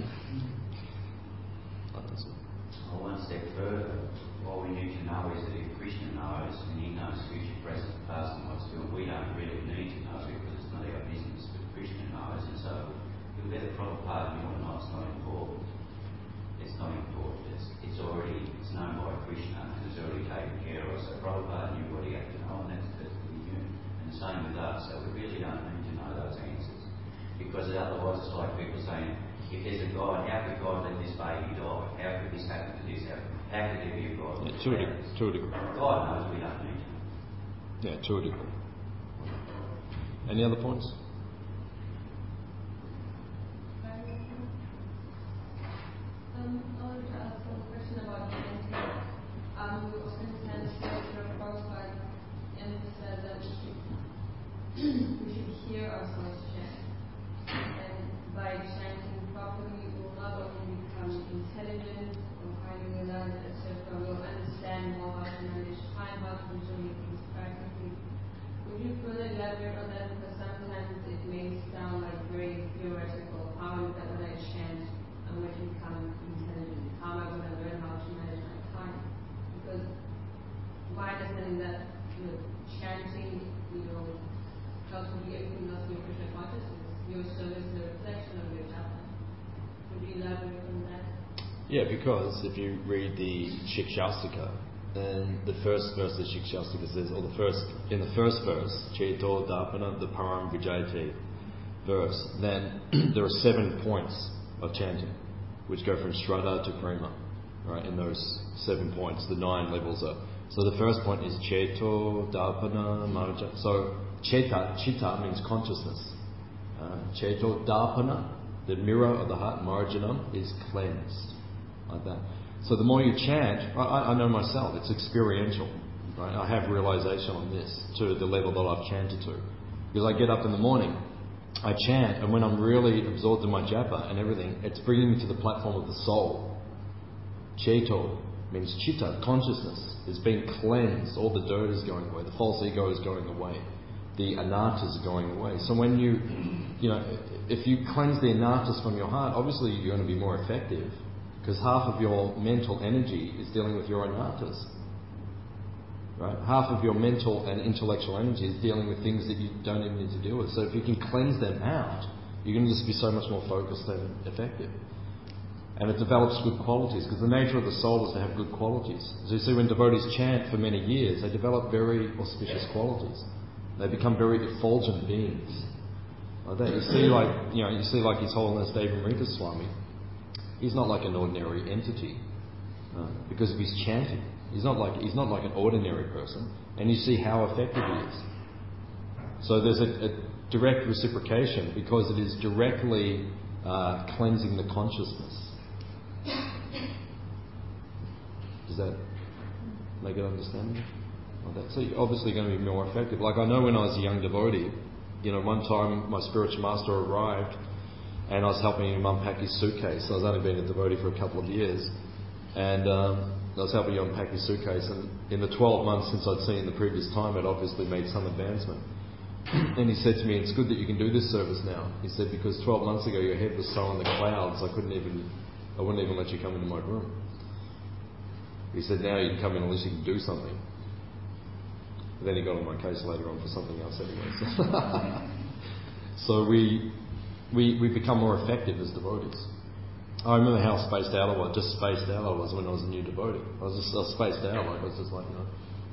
Well, one step further, what we need to know is that if Krishna knows, and he knows future, present, past, and what's good, we don't really need to know because it's not our business, but Krishna knows, and so whether Prabhupada knew or not, it's not important. It's not important. It's, it's already, it's known by Krishna, and it's already taken care of. So Prabhupada knew what he had to know, and that's perfectly new. And the same with us. So we really don't need to know those answers. Because otherwise it's like people saying, if there's a God, how could God let this baby die? How could this happen to this? How, how could there be a God? Yeah, to, a degree, to a degree. God knows, we don't need to know. Yeah, to a degree. Any other points? Um, I wanted to ask a question about chanting. Um, we often tend to hear Prabhupada emphasize that we should, we should hear ourselves chant. And by chanting properly, we will not only become intelligent or highly realized, et cetera, we'll understand more how to manage time, how to do so many things practically. Would you further elaborate on that? Because sometimes it may sound like very theoretical. How is that when I chant, I'm going to become intelligent? How am I going to learn how to manage my time? Because my understanding that, you know, chanting, you know, helps me be everything else in your Krishna consciousness. Your service is a reflection of your japa. Would you elaborate on that? Yeah, because if you read the Shikshastika, then the first verse of Shikshastika says, or the first, in the first verse, Cheto Dapana, the Param Vijayate verse, then there are seven points of chanting, which go from Shraddha to Prema, right? In those seven points, the nine levels are. So the first point is Cheto Dapana Marja. So Cheta, Chitta means consciousness. Uh, Cheto Dapana, the mirror of the heart, Marjanam, is cleansed. Like that. So the more you chant, I, I know myself, it's experiential. Right? I have realization on this to the level that I've chanted to. Because I get up in the morning, I chant, and when I'm really absorbed in my japa and everything, it's bringing me to the platform of the soul. Cheto means chitta, consciousness, is being cleansed. All the dirt is going away. The false ego is going away. The anarthas is going away. So when you, you know, if you cleanse the anarthas from your heart, obviously you're going to be more effective. Because half of your mental energy is dealing with your anarthas. Right? Half of your mental and intellectual energy is dealing with things that you don't even need to deal with. So if you can cleanse them out, you're going to just be so much more focused and effective. And it develops good qualities, because the nature of the soul is to have good qualities. So you see, when devotees chant for many years, they develop very auspicious qualities. They become very effulgent beings. Like that. You see, like you know, you see, like His Holiness Devamrita Swami. He's not like an ordinary entity uh, because of his chanting. He's not like he's not like an ordinary person, and you see how effective he is. So there's a, a direct reciprocation because it is directly uh, cleansing the consciousness. Does that make it understandable? Well, that's obviously going to be more effective. Like I know when I was a young devotee, you know, one time my spiritual master arrived and I was helping him unpack his suitcase. I was only been a devotee for a couple of years, and um, I was helping him unpack his suitcase. And in the twelve months since I'd seen the previous time, I'd obviously made some advancement. And he said to me, "It's good that you can do this service now." He said, "Because twelve months ago your head was so in the clouds, I couldn't even, I wouldn't even let you come into my room." He said, "Now you can come in unless you can do something." But then he got on my case later on for something else anyway. So, so we, we we become more effective as devotees. I remember how spaced out I was, just spaced out I was when I was a new devotee. I was just I was spaced out, like I was just like, you know,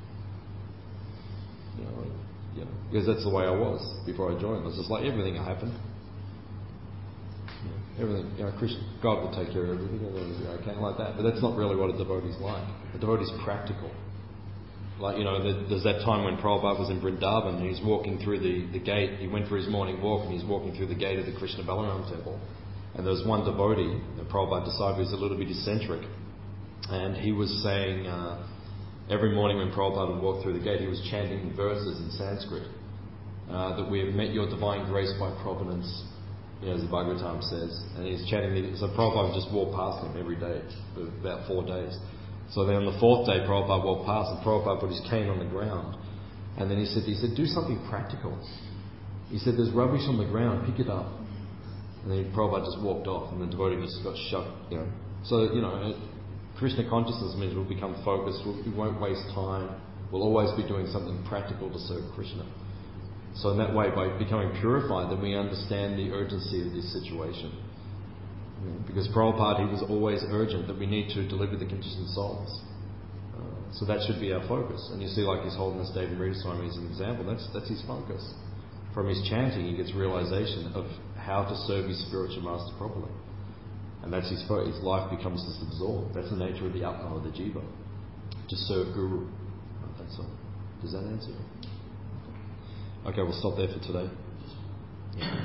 you know, like, you know, because that's the way I was before I joined. I was just like, everything will happen. You know, everything, you know, Krishna, God will take care of everything. Everything will be okay, like that. But that's not really what a devotee's like. A devotee's practical. Like, you know, there's that time when Prabhupada was in Vrindavan and he's walking through the, the gate. He went for his morning walk and he's walking through the gate of the Krishna Balaram temple. And there was one devotee, the Prabhupada disciple, who's a little bit eccentric. And he was saying, uh, every morning when Prabhupada would walk through the gate, he was chanting verses in Sanskrit. Uh, that we have met your divine grace by providence, you know, as the Bhagavatam says. And he's chanting, the, so Prabhupada would just walk past him every day for about four days. So then on the fourth day, Prabhupada walked past and Prabhupada put his cane on the ground. And then he said, he said, "Do something practical." He said, "There's rubbish on the ground, pick it up." And then Prabhupada just walked off and the devotee just got shut, you know. So, you know, Krishna consciousness means we'll become focused, we'll, we won't waste time, we'll always be doing something practical to serve Krishna. So in that way, by becoming purified, then we understand the urgency of this situation. You know, because Prabhupada, he was always urgent that we need to deliver the conditioned souls. Uh, so that should be our focus. And you see, like His Holiness Devamrita Swami as an example, that's that's his focus. From his chanting, he gets realization of how to serve his spiritual master properly. And that's his focus. His life becomes just absorbed. That's the nature of the outcome of the jiva. To serve Guru. That's all. Does that answer it? Okay, we'll stop there for today. Yeah.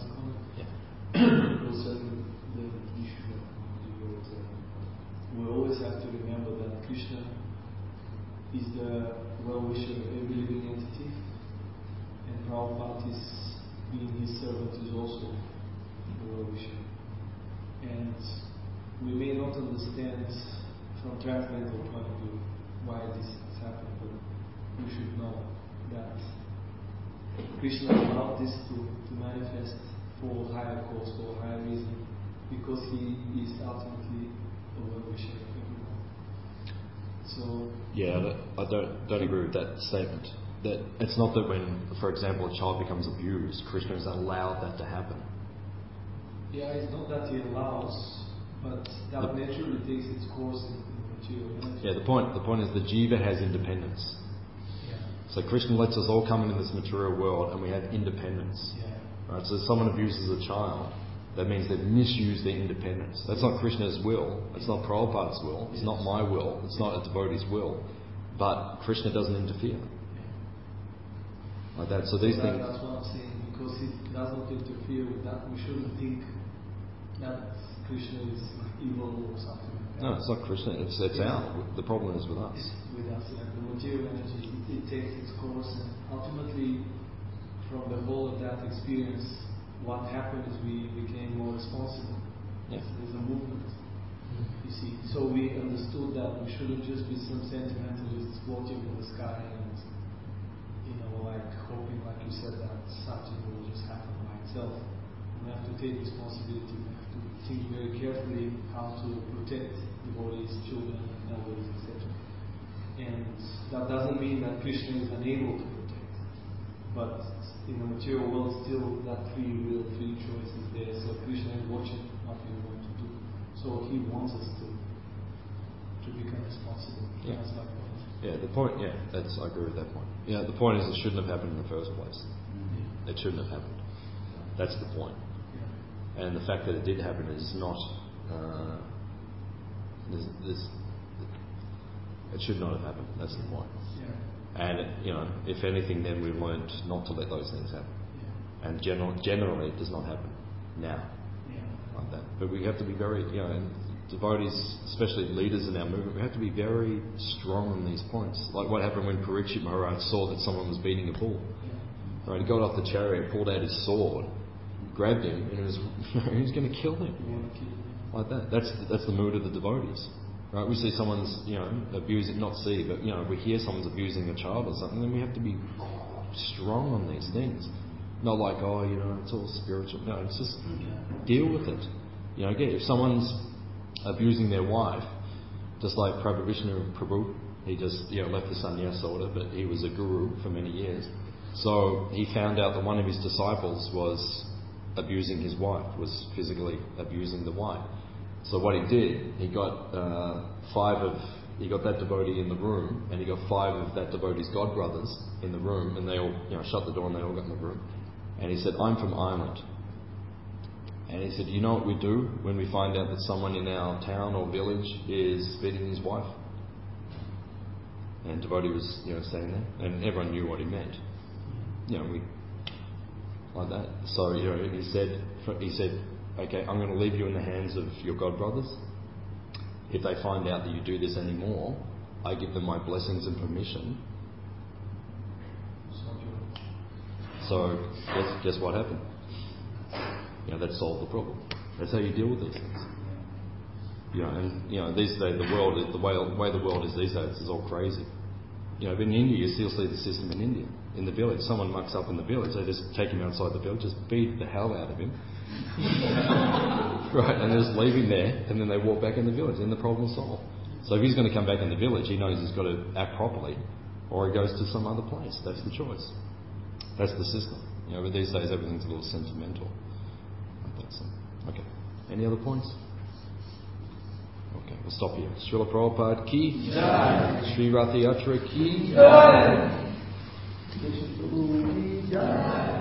We always have to remember that Krishna is the well-wisher of every living entity, and Prabhupada is, being his servant, is also the well-wisher. And we may not understand from transcendental point of view why this has happened, but we should know that Krishna allowed this to, to manifest for higher cause, for higher reason, because he is ultimately the well-wisher of everyone. So yeah, I don't don't agree with that statement. That it's not that when, for example, a child becomes abused, Krishna has allowed that to happen. Yeah, it's not that he allows, but that the, naturally takes its course in, in material energy. Yeah, the point the point is the jiva has independence. Yeah. So Krishna lets us all come into this material world and we have independence. Yeah. Right? So if someone abuses a child, that means they've misused their independence. That's not Krishna's will. It's not Prabhupada's will. It's not my will. It's not a devotee's will. But Krishna doesn't interfere. Like that. So these so that, things. That's what I'm saying. Because he does not interfere with that, we shouldn't think that Krishna is evil or something like that. No, it's not Krishna. It's it's yeah. out. The problem is with us. It's with us. Yeah. The material energy, it, it takes its course, and ultimately, from the whole of that experience, what happened is we became more responsible. Yeah. There's a movement, mm-hmm. you see. So we understood that we shouldn't just be some sentimentalists floating in the sky and, you know, like hoping, like you said, that something will just happen by itself. We have to take responsibility. We have to think very carefully how to protect devotees, children, elders, et cetera. And that doesn't mean that Krishna is unable to protect, but in the material world, still that free will, free choice is there. So Krishna is watching what we want to do. So he wants us to to become responsible. Yeah. That's my point. Yeah, the point, yeah, that's, I agree with that point. Yeah, the point is it shouldn't have happened in the first place. It shouldn't have happened. That's the point. And the fact that it did happen is not, uh, there's, there's, it should not have happened. That's the point. And, you know, if anything, then we've learned not to let those things happen. And general, generally, it does not happen now like that. But we have to be very, you know, and devotees, especially leaders in our movement, we have to be very strong on these points. Like what happened when Parikshit Maharaj saw that someone was beating a bull. Right, he got off the chariot, pulled out his sword, grabbed him, and he was, he was going to kill him. Like that. That's that's the mood of the devotees. Right? We see someone's, you know, abusing, not see, but, you know, we hear someone's abusing a child or something, then we have to be strong on these things. Not like, oh, you know, it's all spiritual. No, it's just deal with it. You know, again, if someone's abusing their wife, just like Prabhu Vishnu Prabhu, he just, you know, left the sannyas order, but he was a guru for many years. So he found out that one of his disciples was abusing his wife, was physically abusing the wife. So what he did, he got uh, five of, he got that devotee in the room, and he got five of that devotee's godbrothers in the room, and they all, you know, shut the door and they all got in the room. And he said, I'm from Ireland. And he said, you know what we do when we find out that someone in our town or village is beating his wife? And devotee was, you know, saying that, and everyone knew what he meant. You know, we like that. So, you know, he said, he said, okay, I'm going to leave you in the hands of your godbrothers. If they find out that you do this anymore, I give them my blessings and permission. So, guess, guess what happened? You know, that solved the problem. That's how you deal with these things. You know, and you know, these days the world, the way, the way the world is these days is all crazy. You know, but in India, you still see the system in India. In the village, someone mucks up in the village, they just take him outside the village, just beat the hell out of him. Right, and just leave him there, and then they walk back in the village, and the problem's solved. So if he's going to come back in the village, he knows he's got to act properly, or he goes to some other place. That's the choice. That's the system. You know, but these days everything's a little sentimental. So, okay. Any other points? Okay, we'll stop here. Srila Prabhupada ki Jai. Sri Rathi Yatra ki Jai.